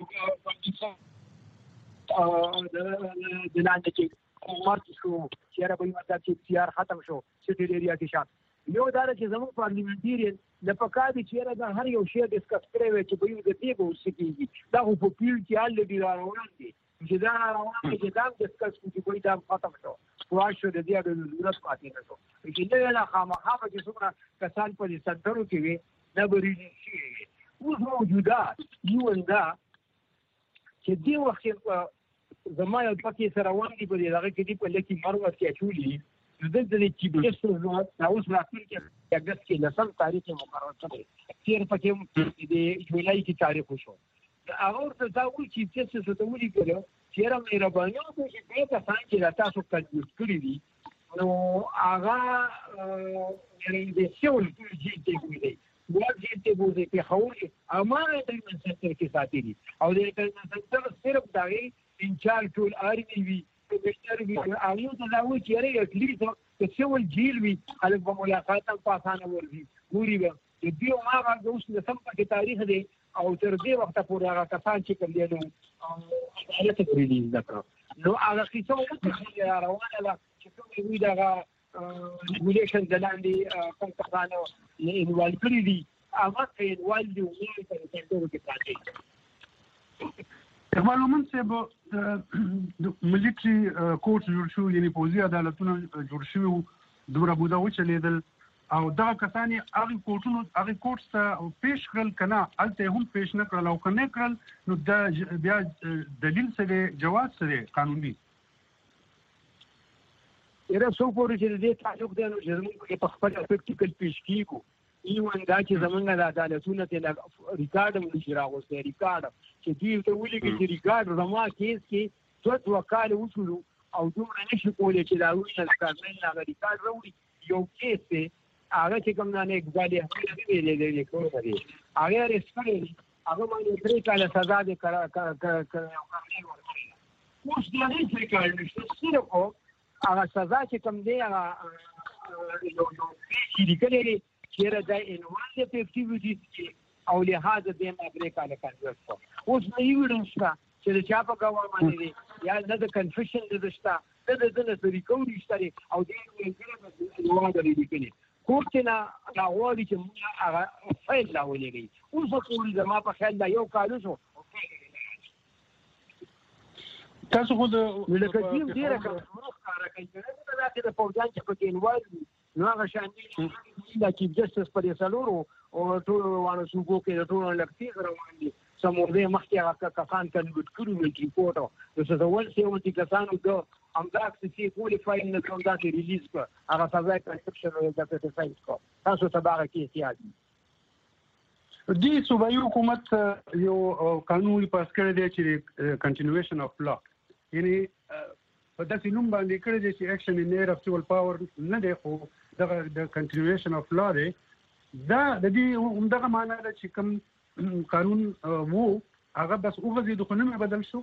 ا د لاندې چې مارچ شو چې را به ماته چې سیار ختم شو چې ډیر یا کې شات یو دا چې زموږ پارلیمنټریان د پکا دي چې را هر یو شی ډیسکس کړی چې به یو د دې به وسکیږي دا خو په پیل کې حل دی روان دي چې دا روان دي چې دا ډیسکس کوي کوئی دا ختم شو واښ شو د دې د ضرورت پاتې نه شو چې نه نه خامخا چې څومره کسان په دې سنټرو کې وي نه بری شي اوس موجودات یو انده چې دی وخت زما یو پکې سره وندي په دې هغه کې دی په لکه مروت کې چولې د دې چې بلستر نو اوس راځي چې اگست کې لسم تاریخ مقرر کړي تیر پکې د جولای کې تاریخ وشو هغه ورته دا وایي چې څه څه ته ولي کړو چې را مې ربانو چې په تاسو کې تاسو کډوس کړی دي نو هغه د سیول کې چې وي واجب ته بوزي په خوري امانه د منسټر کې ساتي دي او د منسټر صرف دغه انچارج ټول ارمي وي کمشنر وي او ته دا وایي چې ری اتلیست چې سیول جیل وي خلک په ملاقات هم پاسانه ورځي ګوري به د دې ما هغه اوس د سم په تاریخ دی او تر دې وخت پورې هغه کسان چې کوم دي نو عدالت ریلیز نکړو نو هغه څه وکړي روانه ده چې کوم وی دغه ریګولیشن دلاندې کوم کسانو انوال کړی دي هغه په انوال دی ولې په سنټرو کې پاتې معلومات چې د ملټري کورټ جوړ شو یعنی پوزي عدالتونه جوړ شو دومره بوده و چلیدل او دا کسان هغه کورټونو هغه کورټ ته پیش کړل کنه الته هم پیش نه کړل او کنه کړل نو دا بیا دلیل سره جواز سره قانوني یره څو پورې چې دې تعلق دی نو زموږ په خپل پریکټیکل پیش کیږو ایوان دا چې زمونږ د عدالتونو ته ریکارډ هم نشي راغوستی ریکارډ چې دوی ته ولیکي چې ریکارډ زما کیس کې دوه دوه کاله وشولو او دومره نشي کولی چې د هغوی نه د کارمل نه هغه ریکارډ راوړي یو کیس دی هغه چې کوم نه اقبال احمد ویلې دی کومه دی هغه ریسک کړی هغه باندې درې کاله سزا دی کړی اوس د هغې ریکارډ نشته صرف هغه سزا چې کوم دی هغه یو یو چې لیکلی چیرې دا انوال د اکټیویټیز کې او لحاظ د امریکا له کنورټ شو اوس نه ایویډنس شته چې د چا په ګواښ باندې دی یا نه د کنفیشن د شته د د د طریقو نشته او د یو نوو د لیکلي کوټ نه راوړي چې موږ هغه فایل لا ولېږي اوس په ټول زما په خیال دا یو کال شو تاسو خو د لکه ټیم ډیره کار کوي دا چې د فوجان چې په کې انوال نو هغه شان دي دا چې جسټس پر سلورو او ټول وانه سوګو کې ټول لکتي روان دي سمورې مخکې هغه کسان کنټ کړو مل ریپورت نو څه ډول څه و چې کسانو د امداک چې کوالیفاینګ نه کوم دا چې ریلیز کړ هغه سزا کنسپشن او د پټفاینګ کو تاسو ته باغ کې احتیاط دي صوبایي حکومت یو قانون پاس کړی دی چې کنټینیویشن اف لا یعنی په داسې نوم باندې کړی دی چې اکشن ان ایر اف سیول پاور نه دی خو دغه د کنټینیویشن اف لا دی دا د دې همدغه معنا ده چې کوم قانون وو هغه بس وغځېد خو نه بدل شو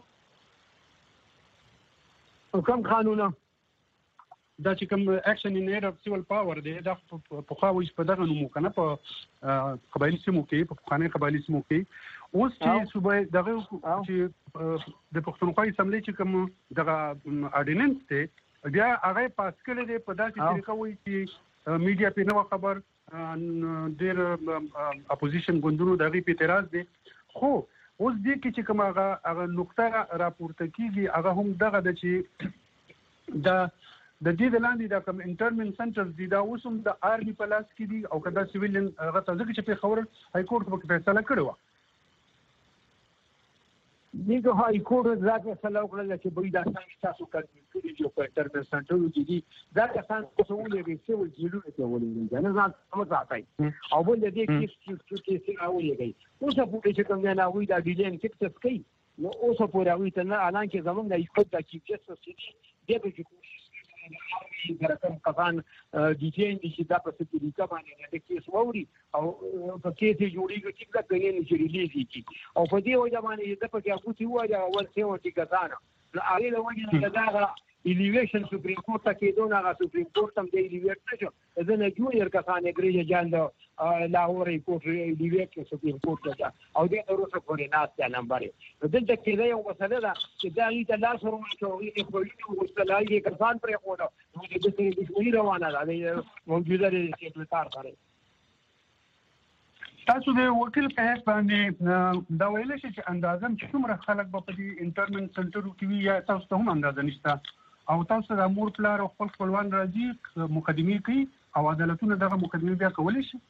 کوم قانونه دا چې کوم اکشن ان ایر اف سیول پاور دی دا په خو وایي په دغه نوم کنه په قبایلی سیمو کې په خانه قبایلی سیمو کې اوس چې صوبای دغه چې د پښتونخوا اسمبلی چې کوم دغه اډیننس دی بیا هغه پاس کړی دی په داسې طریقه وایي چې میډیا په نو خبر ډېر اپوزیشن ګوندونو د هغې په اعتراض دی خو اوس دې کې چې کوم هغه هغه نقطه راپورته کېږي هغه هم دغه ده چې دا د دې د لاندې دا کوم انټرمنټ سنټرز دي دا اوس هم د آرمي په لاس کې دي او که دا سیویلین هغه ته ځکه چې پېښور های کورټ په فیصله کړې وه دغه هاي کورټ ځکه سلام کړل چې به دا څنګه تاسو کړی چې په انټرنیټ سنټر کې دي دا څنګه څه ولې چې ول جوړ ته ولې نه ځان سم ځاتای او بل دې کې چې چې څه راوړي اوس په دې چې کوم نه وي دا ډیزاین کې څه کوي نو اوس په راوي ته نه الان کې زمونږ د یو د چې څه څه دي دغه چې درکم کسان ډیزاین دي چې دا په څه طریقه باندې د کیس ووري او په کې چې جوړیږي چې دا کوي چې ریلیز کی او په دې وجه باندې د په کې اګوتی وایي او ورته وتی کسان نو هغه له وجه نه دا الیویشن سپریم کورټ ته کې دونه هغه سپریم کورټ هم د الیویټ شو ځنه جوړ کسان اګریج جاند لاهور کورټ الیویټ سپریم کورټ ته او دې وروسته پورې ناس نمبر دلته کې یو مسله ده چې دا یې د لاس ورونې کوي او وسلای کسان پرې کوو نو د دې د دې روانه ده موجوده د سیکریټار سره تاسو د وکیل په هیڅ باندې دا ویل شي چې اندازم چې څومره خلک په دې انټرنیټ سنټر کې وي یا تاسو ته هم اندازه نشته او تاسو د امور پلان او خپل خپلوان راځي مقدمه کوي او عدالتونه دغه مقدمه بیا کولی شي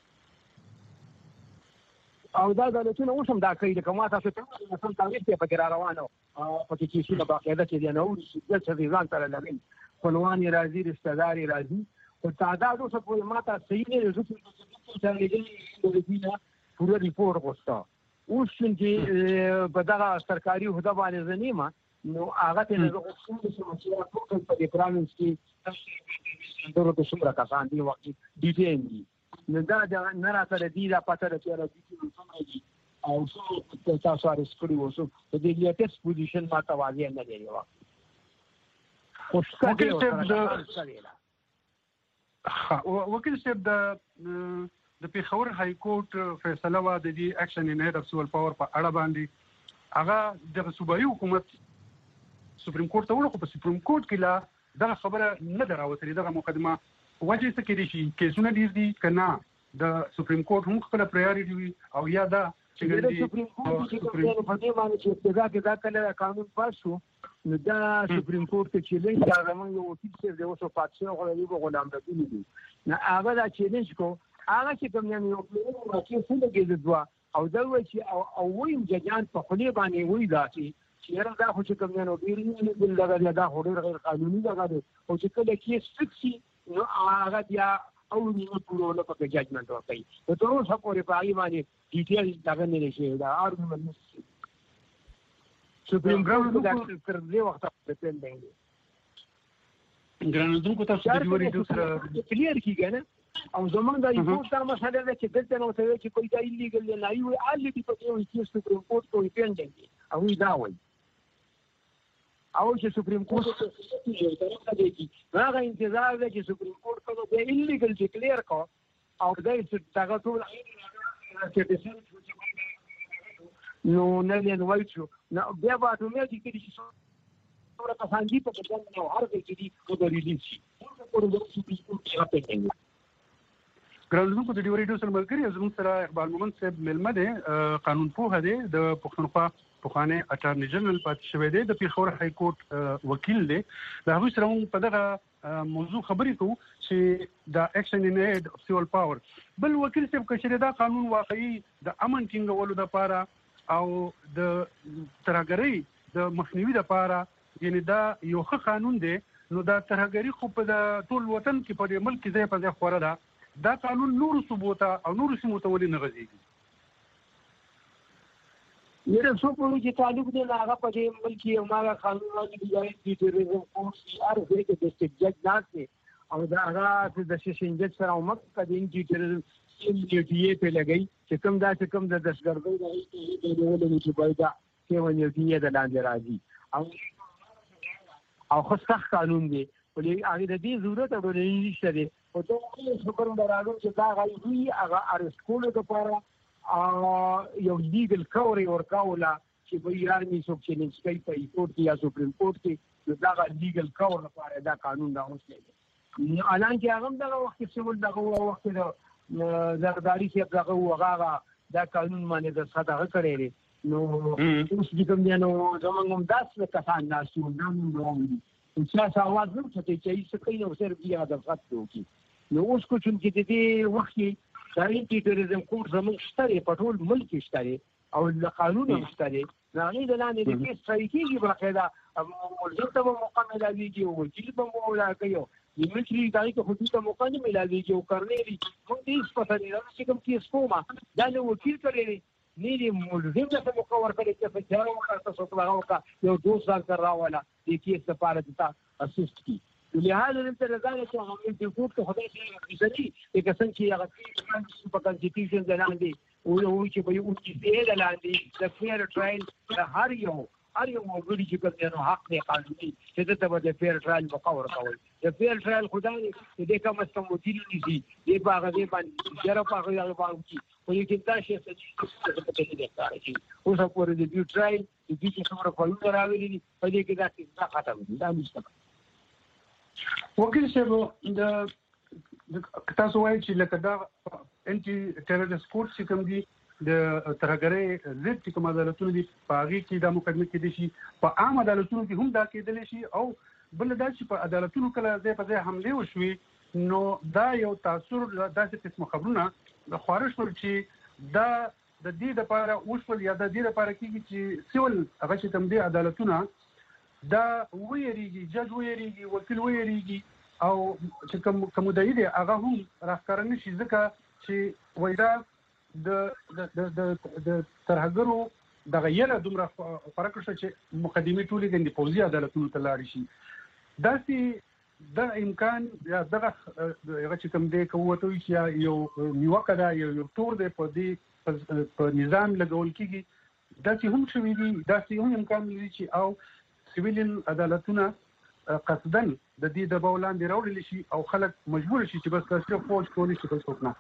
او دا عدالتونه اوس هم دا کوي د کومه تاسو ته مثلا تاریخ په کې روانو په کې چې څه باقاعده چې نه ورسې چې ځان سره لګي خپلوان راځي رشتہ دار راځي او تعداد اوس په ماته صحیح نه زو چې د دې پوره ریپورت غوښتا اوس چې په دغه سرکاري هدا باندې زنیمه نو هغه ته د اصول سمچیا ټول په دې پرانس کې تاسو ته څومره کسان دی وخت ډیټین دي نو دا نه راته دی دا پته راځي چې څومره دي او څو تاسو اړ سکري وسو د دې لیټس پوزیشن ما ته واضح نه دی وخت وکیل صاحب وکیل صاحب د د پیښور های کورټ فیصله وا د دې اکشن ان هډ اف سیول پاور په اړه باندې هغه د صوبایي حکومت سپریم کورټ ته ورغو په سپریم کورټ کې لا دا خبره نه دراوتري دغه مقدمه وجه څه کې دي کیسونه ډیر دي کنه د سپریم کورټ هم خپل پرایورټي وي او یا دا چې د سپریم کورټ چې په دې باندې چې ابتدا کې دا کله قانون پاس شو نو دا سپریم کورټ ته چې لږ دا زمونږ یو وکیل چې د اوسو پاتې غوړې غلام ربی دي نه هغه دا چیلنج کو هغه چې کوم یو پلان کې څه لګي دوا او دا وایي چې او او ویم ججان په خلی باندې وایي دا چې چیرې دا خو چې کوم یو ډیر نه بل لګا دا هډر غیر قانوني لګا دي او چې کله کې سټکسي نو هغه بیا او نیمه پورو له پکې ججمنټ ورکړي نو تر اوسه پورې په هغه باندې ډیټیل دا نه لشي دا ارګومنت سپریم کورټ دا تر دې وخت په تل دی ګرانو تاسو د ډیوري ډیو سره کلیر کیږي نه او زمونږ د یو څه مسله ده چې دلته نو ته چې کوئی دا ایلیګل نه وي علي دی په یو کې سپریم کورټ کوئی پیندنګ او دا وایي او چې سپریم کورټ ته څه دی هغه انتظار دی چې سپریم کورټ ته د ایلیګل ډیکلیئر کو او دا چې هغه ټول چې نو نه له وایو نو بیا به ته مې چې چې څومره کسان دي په ځان نو هر څه چې دي او د ریلیز شي ورته د سپریم کورټ څخه پیندنګ ګرانو کو د ډیوري ډیو سره ملګری زموږ سره اقبال مومن صاحب ملمه دی قانون پوه دی د پښتونخوا پخوانی اټارنی جنرال پاتې شوی دی د پیښور های کورټ وکیل دی دا هغه سره موږ په دغه موضوع خبرې کوو چې دا اکشن ان هډ اف سیول پاور بل وکیل صاحب کچره دا قانون واقعي د امن ټینګولو لپاره او د ترهګرۍ د مخنیوي لپاره یعنی دا یو ښه قانون دی نو دا ترهګري خو په ټول وطن کې په ملک کې ځای په ځای خوره ده دا قانون نور ثبوت او نور سیمو ته ولې نه غځيږي یره څو په کې تعلق دی هغه په دې ملک یو ماغه قانون راځي د ټیرریزم کورس ار دې کې د سټیج جج او دا هغه د سیشن جج سره عمر کدي د ټیرریزم سیمټي په لګي چې کوم دا چې کوم د دشګردۍ د دې ولې چې پیدا کې ونی دی د لاندې راځي او او خو سخت قانون دی ولې هغه د دې ضرورت اورې نشته دی او دا خبرونه راغلي چې دا غوي هغه ارست کولو لپاره یو لیګل کوري ورکاوله چې به یارمي څوک چې نشي په کورټ کې یا سپریم کورټ کې دا لیګل کور لپاره دا قانون دا اوس دی الان چې هغه دغه وخت چې ول دغه وخت د زرداری چې دغه وغاغه دا قانون باندې د صدقه کړی نو اوس دې کوم دی نو زمونږ هم داسې کسان ناسو نن چې اواز نو چې چې څه کوي نو سر بیا د فاتو کې نو اوس کو چې دې وخت دا ټیرریزم کورس زموږ شته په ټول ملک شته او د قانون مستری نه د لاندې د کیس طریقې باقاعده ملزم ته موقع ملاویږي او وکیل به مولا کوي د ملي ادارې ته خصوصي موقع نه ملاویږي او کارنيري موږ دې څه نه لرو چې کوم کیس کومه دا نو وکیل کړی نه دی ملزم ته موقع ورکړي چې په ځای وخت تاسو ته راوکا یو دوست ځان راواله د کیس لپاره د اسیست کی لهدا انت لذلك چې هم دې کوټ ته خدای دې عزتي چې څنګه چې هغه په کانسټیټیوشن لاندې او یو چې به یو چې دې لاندې د فیر ټرایل هر یو هر یو وګړي چې کوم نو حق دی قانوني چې ته به فیر ټرایل مقرر کول د فیر ټرایل خدای دې کوم استموتیل دي دې باغ دې باندې جره په هغه باندې خو یو کې دا شی څه څه دې کار شي او څو پورې دې ټرایل دې چې څومره فایده راوړي په دې کې دا څه ختم دي دا نشته وکیل صاحب د تاسو وایي چې لکه دا انټي ټیرریست کورټ چې کوم دي د ترهګرۍ ضد چې کوم عدالتونه دي په هغې کې دا مقدمه کېدای شي په عام عدالتونو کې هم دا کېدلی شي او بل دا چې په عدالتونو کله ځای په ځای حملې وشوي نو دا یو تاثر داسې قسمه خبرونه د خواره شول چې دا د دې لپاره وشول یا د دې لپاره کېږي چې سیول هغه چې کوم دي عدالتونه دا ویریږي جج ویریږي وکیل ویریږي او چې کوم کوم مدعي دی هغه هم راښکاره نشي ځکه چې وایي دا د د د د ترهګرو دغه یله دومره فرق شته چې مقدمې ټولې د پوځي عدالتونو ته لاړې شي داسې د امکان یا دغه هغه چې کوم دی کوته چې یو نیوکه ده یو تور دی په دې په نظام لګول کېږي داسې هم شوي دي داسې هم امکان لري چې او سیویلین عدالتونه قصدن د دې د باولاندې راوړل شي او خلک مجبور شي چې بس صرف فوج کولی شي بس وکړي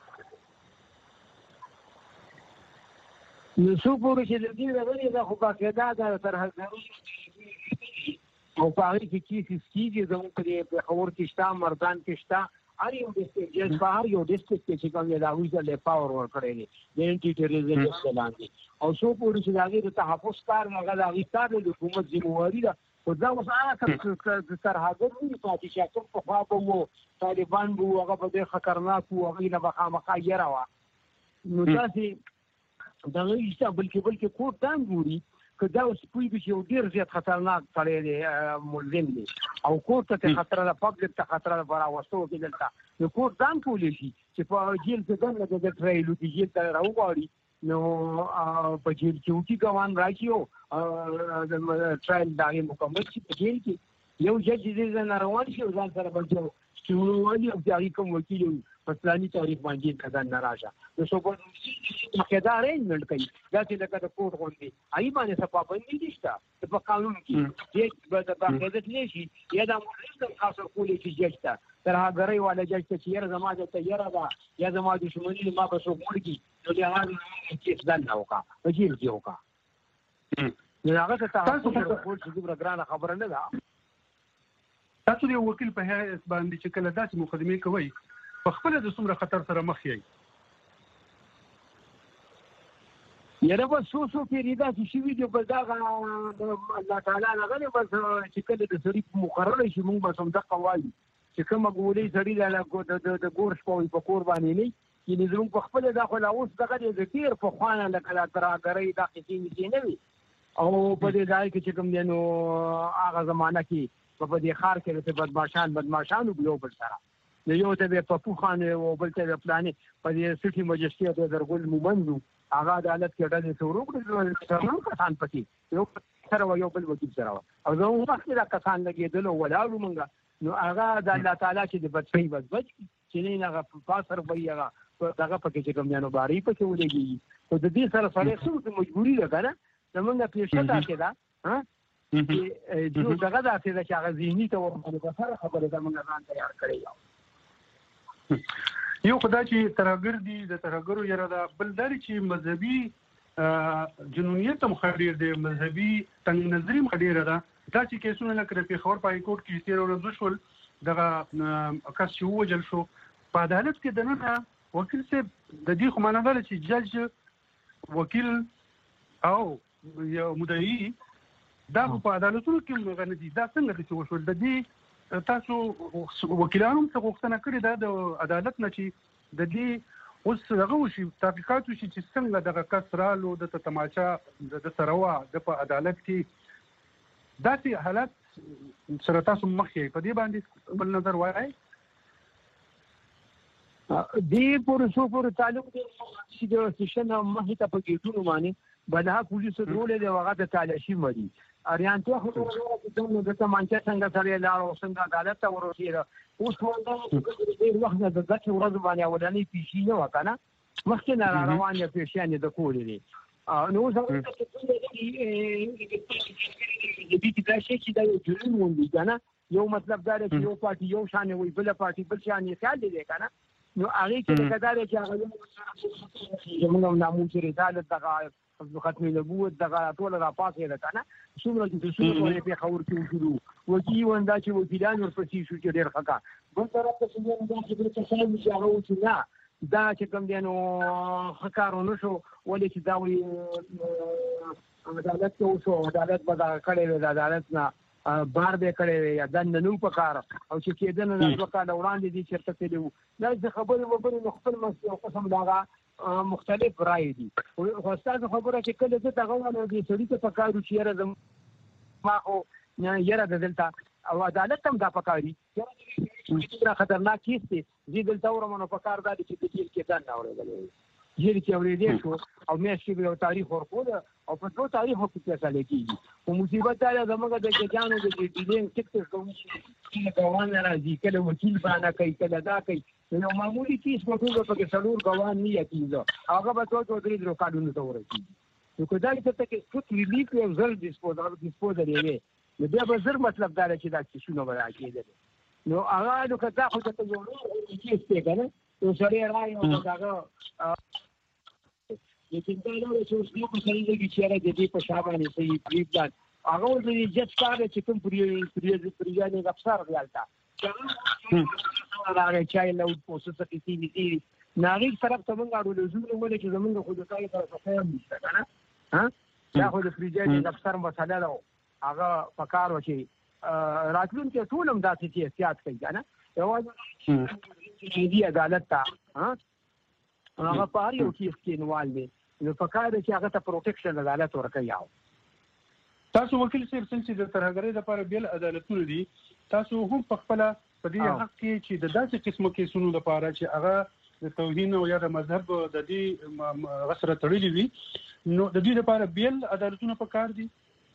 نو څو پورې چې د دې راغلي دا خو باقاعده د ترهګرۍ او په هغې کې کیسې کېږي زموږ په پېښور کې شته مردان کې شته هر یو ډسټرکټ جج په هر یو ډسټرکټ کې چې کوم دی د هغوی ته پاور ورکړی دی د انټي ټیرریزم ایکټ لاندې او څو پورې چې د هغې د تحفظ کار هغه د هغې کار د حکومت ذمهواري ده خو دا اوس هغه ترهګر نه پاتې چې کوم پخوا به مو طالبان به وو هغه به ډېر خطرناک وو هغوی نه به خامخا یره وه نو داسې دغه شته بلکې بلکې کوټ ته هم ګوري که دا اوس پوهېږي چې یو ډېر زیات خطرناک سړی دی ملزم دی او کوټ ته خطره ده پبلک ته خطره ده په راوستو کې دلته نو کوټ دا هم کولی شي چې په جیل کې ځان لکه د ټرایل وکړي جیل ته راوغواړي نو په جیل کې وکړي ګوان راشي او د ټرایل د هغې مکمل شي په جیل کې یو جج دې ځان روان شي او ځان سره بل څه چې وایي او د هغې کوم وکیل په فلاني تاریخ باندې ته ځان نه راشه نو څوک مخکې ارینجمنټ کوي داسې لکه د کوټ غوندې هغې باندې څه پابندي نشته په قانون کې جج به د باقاعده تللی شي یا دا ملزم خاصه کولی شي جج ته ترهګرۍ والا جج ته چې یاره زما دلته یره ده یا زما دښمني ما به څوک مړ کړي نو د هغه کیس دننه وکړه په جیل کې وکړه نو هغه ته تحفظ ورکول چې دومره ګرانه خبره نه ده تاسو د وکیل په حیث باندې چې کله داسې مقدمې کوئ په خپله د څومره خطر سره مخ یئ یاره بس څو څو پېرې داسې شوي دي بس دغه الله تعالی هغه دی بس چې کله د سړي مقرره شي موږ بس همدغه وایو چې کومه ګولۍ سړي د ګور شپه وي په کور باندې نه یعنې زموږ په خپله دا خو لا اوس دغه دی د تېر پخوانه لکه دا ترهګرۍ دا قصې مېسې نه وي او په دې ځای کې چې کوم دی نو هغه زمانه کې په دې ښار کې د بدماشان بدماشان وو یو بل سره نو یو ته به پپو خان او بل ته پلانې په دې سټي مجسټي د درګل مومند هغه عدالت کې ډېر څه وروکړل څنګه کسان پکې یو سره یو بل وکیل سره او زه هم وخت دا کسان لګېدل او ولاړو مونږ نو هغه د الله تعالی چې د بچي بس بچ چې نه هغه پاسر وي هغه دغه پکې چې کوم یانو باري پکې ولګي او د دې سره سره څه مجبوري ده کنه زمونږ پیښه دا کې دا ها چې جو دغه داسې ده چې هغه ذهني ته ورته سره خبره ده موږ ځان تیار کړی یو خدای چې ترهګر دي د ترهګرو یره دا بل دا چې مذهبي جنونیت هم خډیر دی مذهبي تنګ نظري هم خډیره ده دا چې کیسونه لکه د پېښور په های کورټ کې تېره ورځ وشول دغه کس چې ووژل شو په عدالت کې دننه وکیل صاحب د دې خو معنی دا ده چې جج وکیل او یو مدعي دا په عدالتونو کې هغه نه دي دا څنګه چې وشول د دې تاسو وکیلانو څخه غوښتنه کړې ده د عدالت نه چې د دې اوس هغه وشي تحقیقات وشي چې څنګه دغه کس رالو د تماچا د سروا د په عدالت کې داسې حالت سره تاسو مخ یې په دې باندې بل نظر وایي دې پورې سو پورې تعلق دې چې د سیشن مخې ته په کېټونو باندې بلها پولیسو درولې د وغه د تالاشي مری اریان ته خو نو د تمانچا څنګه سره لار او څنګه عدالت ته ورسېره اوس ولدا چې ډېر وخت د دغه ورځ باندې ولني پیشي نه وکنه مخکې نه روانه پیشیانه د کولې دي نو زموږ ته چې د دې د شي چې د جنون وندي کنه یو مطلب دا دی چې یو پارټي یو شان وي بل پارټي بل شان یې خیال دی کنه نو هغه کې د کډاره چې هغه موږ ناموس رساله دغه ختم نبوت دغه ټول را پاسې ده کنه څومره چې څومره په خبر کې وشو وکی وندا چې وکیلان ورپسې شو چې ډېر خکا بل طرف ته څنګه دا چې په څه چې هغه چې نه دا چې کوم دی نو خکارونه شو ولې چې دا وي عدالت کې اوسو عدالت به دا کړي د عدالت نه بار به کړي یا د ننو په کار او چې کېدنه د وکاله وړاندې دي چې څه دی دا خبره وبره خپل مسله قسم داغه مختلف رائے دي خو تاسو خبره چې کله څه تاغه ونه دي سړي ته پکارو چې یره زم ما خو نه یره د دلته او عدالت هم دا پکاري چې خطرناک کیس دي دې دلته ورمنو پکار دا چې د جیل کې ځان نه اورېدل جیل کې اورېدل شو او مې شي یو تاریخ ورکول او په ټول تاریخ کې څه سره کېږي او مصیبت دا زموږ د جانو د ډیلینګ ټیکټ کوم چې غوان راځي کله وکیل باندې کوي کله دا کوي نو معمولی کیس په ټول په کې څلور غوان نه یتیزه هغه به ټول ټول درې قانون ته ورسي نو کله چې ته کې څه ریلیف او زر ډیسپوزل ډیسپوزل یې نو بیا به زر مطلب دا چې دا څه شنو به راکېږي نو هغه نو کدا خو ته یو کیس ته کنه نو سره راي او هغه لیکن دا نو چې اوس نو په سړي کې چې را دي په شابهانه سي پریبلان هغه د جج کار چې کوم پری پری پریانه افسر غلطه راغی چای له اوسه څه کیږي دي ناغي طرف ته موږ اړول زموږ ولې چې زموږ خو د کار سره څه هم نشته کنه ها دا خو د پریجاج افسر مسله ده هغه پکار وشي راتلون کې ټول هم داسې چې احتیاط کوي کنه یوازې چې دی عدالت ته ها هغه په هر یو کیس کې انوال دي نو پکار چې هغه ته پروټیکشن عدالت ورکړي او تاسو وکیل صاحب څنګه د ترهګرۍ لپاره بیل عدالتونه دي تاسو هم په خپل په دې حق کې چې د داسې قسمه کیسونو لپاره چې هغه د توهین او یا د مذهب د دې غسر تړلې وي نو د دې لپاره بیل عدالتونه پکار دي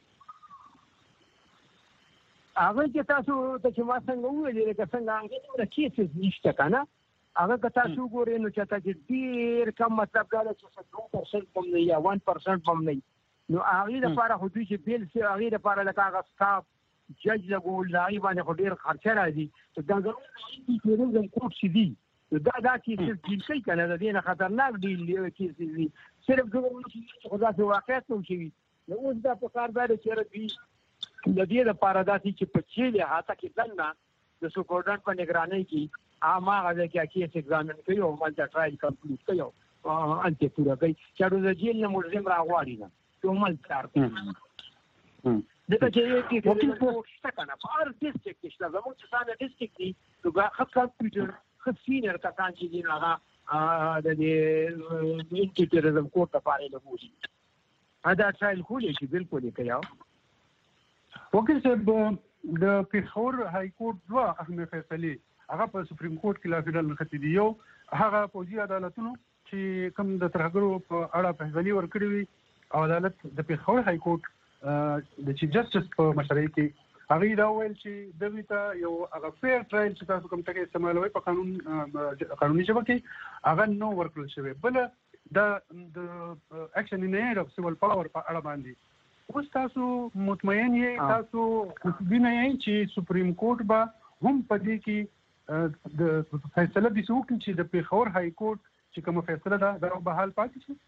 هغه چې تاسو ته چې ما څنګه وویل چې څنګه هغه د کیسز نشته کنه هغه که تاسو ګورئ نو چې تاسو ډیر کم مطلب دا چې دوه پرسنټ کم نه یا یک پرسنټ کم نه نو هغه لپاره خو دوی چې بیل سي هغه لپاره لکه هغه سټاف جج لګول دای باندې خو ډیر خرچه راځي دا ضروري چې موږ کوټ شي دي دا دا چې څه ځل کنه دا نه خطرناک دی چې دي صرف دوی چې خدا سي واقعیت نو شي نو اوس دا په کار باندې چې راځي د دې لپاره دا چې په چیلې هاته کې دنه د سپورټ په نگرانۍ کې اما هغه کې کیس ایگزامن کوي او مالته ټرایل کمپلیټ کوي او انته پورا کوي چې د جیل نه ملزم راغواړي نه ته مال کار کوي دغه چې کې وکیل په څنګه په هر ډیسټریکټ کې شته زموږ چې څنګه ډیسټریکټ دي نو هغه کمپیوټر خفینر کسان چې دي هغه د دې انټیټریزم کوټ لپاره لګوي دا ټرایل کولی چې بالکل یې کوي وکیل صاحب د پیښور های کورټ دوه اهمه فیصلې هغه په سپریم کورټ کې لا فیدل نختی دی یو هغه فوجي عدالتونو چې کوم د ترهګرو په اړه فیصلې ورکړې وي او عدالت د پیښور های کورټ د چیف جسټس په مشرۍ کې هغه دا ویل چې د ویتا یو هغه فیر ټرایل چې تاسو کوم ټکی استعمالوي په قانون قانوني ژبه کې هغه نو ورکړل شوی بل د د اکشن ان ایډ اف سیول پاور په اړه باندې اوس تاسو مطمئن یې تاسو وینئ چې سپریم کورټ به هم په دې کې د فیصله د سوق چې د پیښور های کورټ چې کوم فیصله ده دا به حال پاتې شي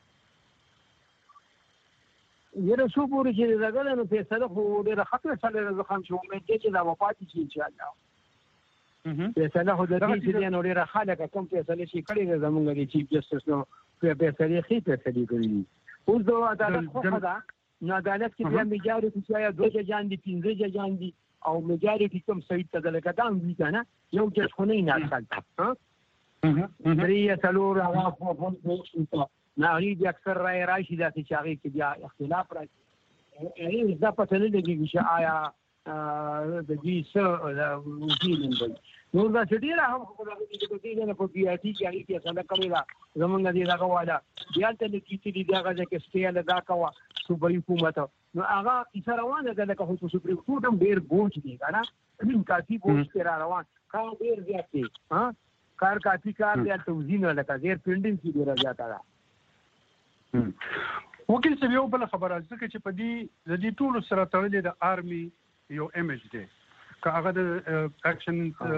یره شو پورې چې دغه نو فیصله خو ډېر خطر سره زخم شو مې چې دا وفات شي ان شاء الله فیصله خو د دې چې نو ډېر خلک کوم فیصله شي کړی زمونږ د چیف جسټس نو په فیصله خې فیصله کړی اوس د عدالت خو دا نو عدالت کې بیا میجارټي چې یا دوه جان دي پنځه جان دي او میجارټي کوم سید ته دلته دام دي کنه یو جج خو نه نه ښکاري ها درې څلور هغه په فون کې نه لري اکثر راي راشي د تشاغي کې بیا اختلاف راځي هغه د پته نه لګي چې آیا د دې څه وزیرین دی نو دا چې ډیره هم په دغه کې د دې نه په بي اتي کې هغه کې څنګه کوي زمونږ دې دا کوله بیا ته د کیټي دی هغه کې سټیل دا کوه صوبایي حکومت نو هغه کیسه روانه ده لکه خو سپریم کورټ هم ډیر بوج دی کنه ان کافي بوج تر روان کار ډیر زیات دی ها کار کافي کار دی توزین لکه غیر پینډینګ کې ډیر زیات ده وکیل څه یو بل خبره ځکه چې په دې د دې ټولو سره تړلې د آرمي یو ایمیج دی که هغه د اکشن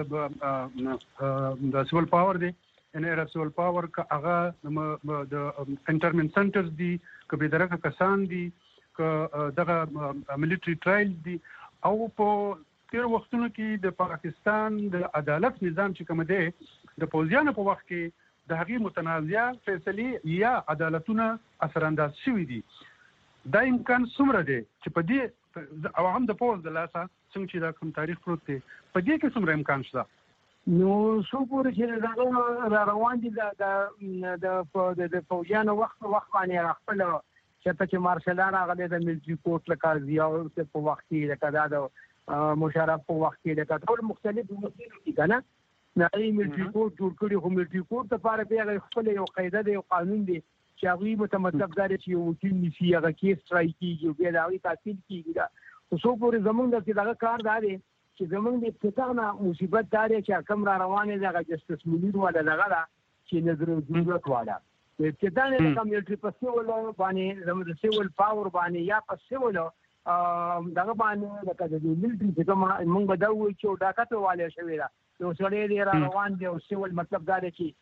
د سیول پاور دی ان ایر سیول پاور که هغه د انټرمنټ سنټرز دي که به درکه کسان دي که دغه ملټری ټرایل دي او په تیر وختونو کې د پاکستان د عدالت نظام چې کوم دی د پوزیانو په وخت کې د هغې متنازعه فیصلې یا عدالتونه اثرانداز شوي دي دا امکان څومره دی چې په دې او هم د پوز د لاسه څنګه چې دا کوم تاریخ پروت دی په دې کې څومره امکان شته نو څو پورې چې دا را روان دي د د فوجانو وخت وخت باندې خپل چې چې مارشلان هغه د ملټری کورټ لکه ضیاء په وخت کې لکه دا د مشرف په وخت کې لکه ټول مختلف مسایل دي کنه نه ای ملټری کورټ جوړ کړي خو ملټری کورټ لپاره به خپل یو قاعده دی یو قانون دی چې هغه متمدد دار چې یو وکیل نشي هغه کیس ټرای کیږي بیا دا وی تحصیل کیږي دا څو پورې زمونږ د دغه کار دا دی چې زمونږ د ابتداء مصیبت دار چې کوم را روانه دغه جسټس منیر ولا دغه چې نظر ضرورت والا د ابتداء د کمیونټي په سیول باندې زموږ سیول پاور باندې یا په سیول دغه باندې لکه د ملټری چې کوم موږ به دا وایو چې دا کته والے شوی دا یو سړی دی را روان دی او سیول مطلب دا دی چې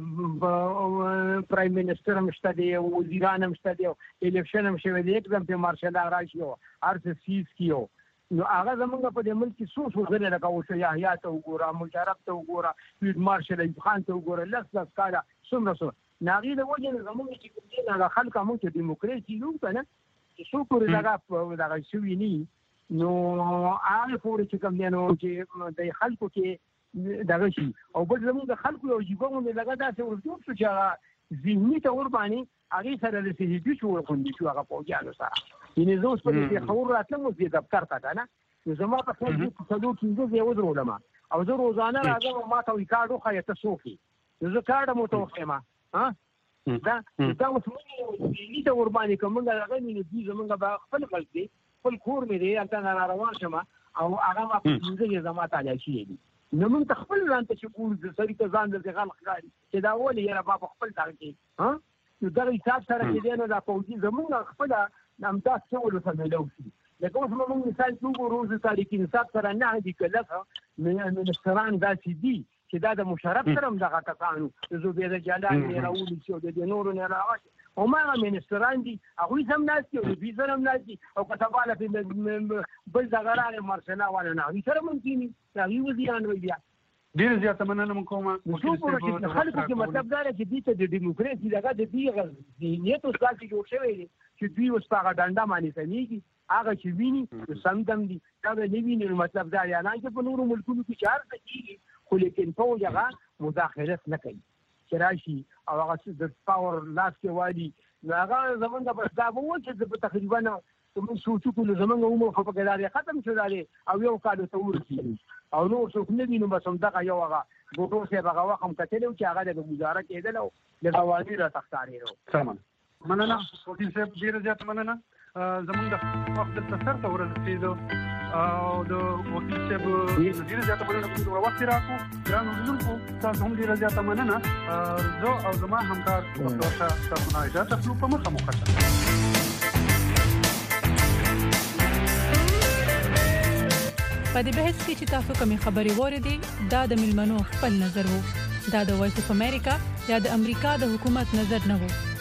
پرایم منسٹر هم شته دی وزیران هم شته دی الیکشن هم شوی دی एकदम په مارشل راشي او ارس سیس کیو نو هغه زمونږ په دې ملک کې څو څو غره لکه او شه یحیی ته وګوره مشرف ته وګوره فیلډ مارشل ایوب خان ته وګوره لس لس کاله څومره څو ناغي د وجه زمونږ چې کوم دي هغه خلک هم چې دیموکراسي یو کنه چې څو پورې دغه دغه شوی ني نو هغه پورې چې کوم دی نو چې د خلکو کې دغه شي او بل زموږ د خلکو یو جيبونه لګا داسې ورته څه چې ذهني تور باندې هغه سره د سيدي شو ورخوندي شو هغه پوجانو سره یعنی زه اوس په دې خبر راتلم چې دفتر ته نه نو زما په خپل کې څلو کې زه ودرولم او زه روزانه راځم ما ته وکاډو خایته سوفي زه کارډ مو ته وخم ها دا دا اوس موږ دې ته ور باندې کوم هغه نه دي زمونږ خپل خلک دي خپل کور مې دی انته نه روان شم او هغه ما په دې زما ته لاشي دي نو موږ خپل ځان ته چې ګور د سړي ته ځان د غل ښکاري چې دا ولې یاره بابا خپل تاریخ ها نو دا حساب سره کې دی نو دا فوجي زمونږ خپل نامدار څه ولې سره لوسي لکه اوس موږ مثال څو روز تاریخي حساب سره نه دي کله منستران داسې دي چې دا د مشرف سره هم دغه کسانو زه به د جلال نه راولي چې د نورو نه راوځي او ما منستران دي هغه هم ناس دي او بي سره هم ناس دي او کتاباله په بل دغه راغله مارشلا ولا نه هغه سره ممکن دا وی وزیران وی بیا ډیر زیاته مننه کومه څو پورې چې خلکو کې مطلب دا چې دې ته د دیموکراسي دغه د دې غزنیت او ساتي جوړ شوی دي چې دوی اوس په ډنډه باندې سميږي هغه چې ویني سمدم دي دا نه ویني مطلب دا یا نه چې په نورو ملکونو کې چار کیږي خو لیکن په هغه مداخلت نه کوي چې راشي او هغه د پاور لاس کې وایي هغه زمونږ په دا وو چې تقریبا کوم سوچو کول زمونږ عمر خو په ګلاري ختم شو دالي او یو کال ته ورسي او نو څوک نه ویني بس هم دا یو هغه ګوتو سه هغه وخت کتل چې هغه د گزاره کېدل او د غوالي را تختاري نو تمام مننه وکیل صاحب ډیر زیات مننه زمونږ د وخت د تفسیر ته ورسېدو او د وکیل صاحب ډیر زیات مننه کوم وخت راکو ګران وګورئ تاسو هم ډیر زیات مننه زه او زما همکار ورته تاسو نه اجازه تاسو په مخه مخه په دې بحث کې چې تاسو کومې خبرې وریدي دا د ملمنو خپل نظر وو دا د وایس اف امریکا یا د امریکا د حکومت نظر نه وو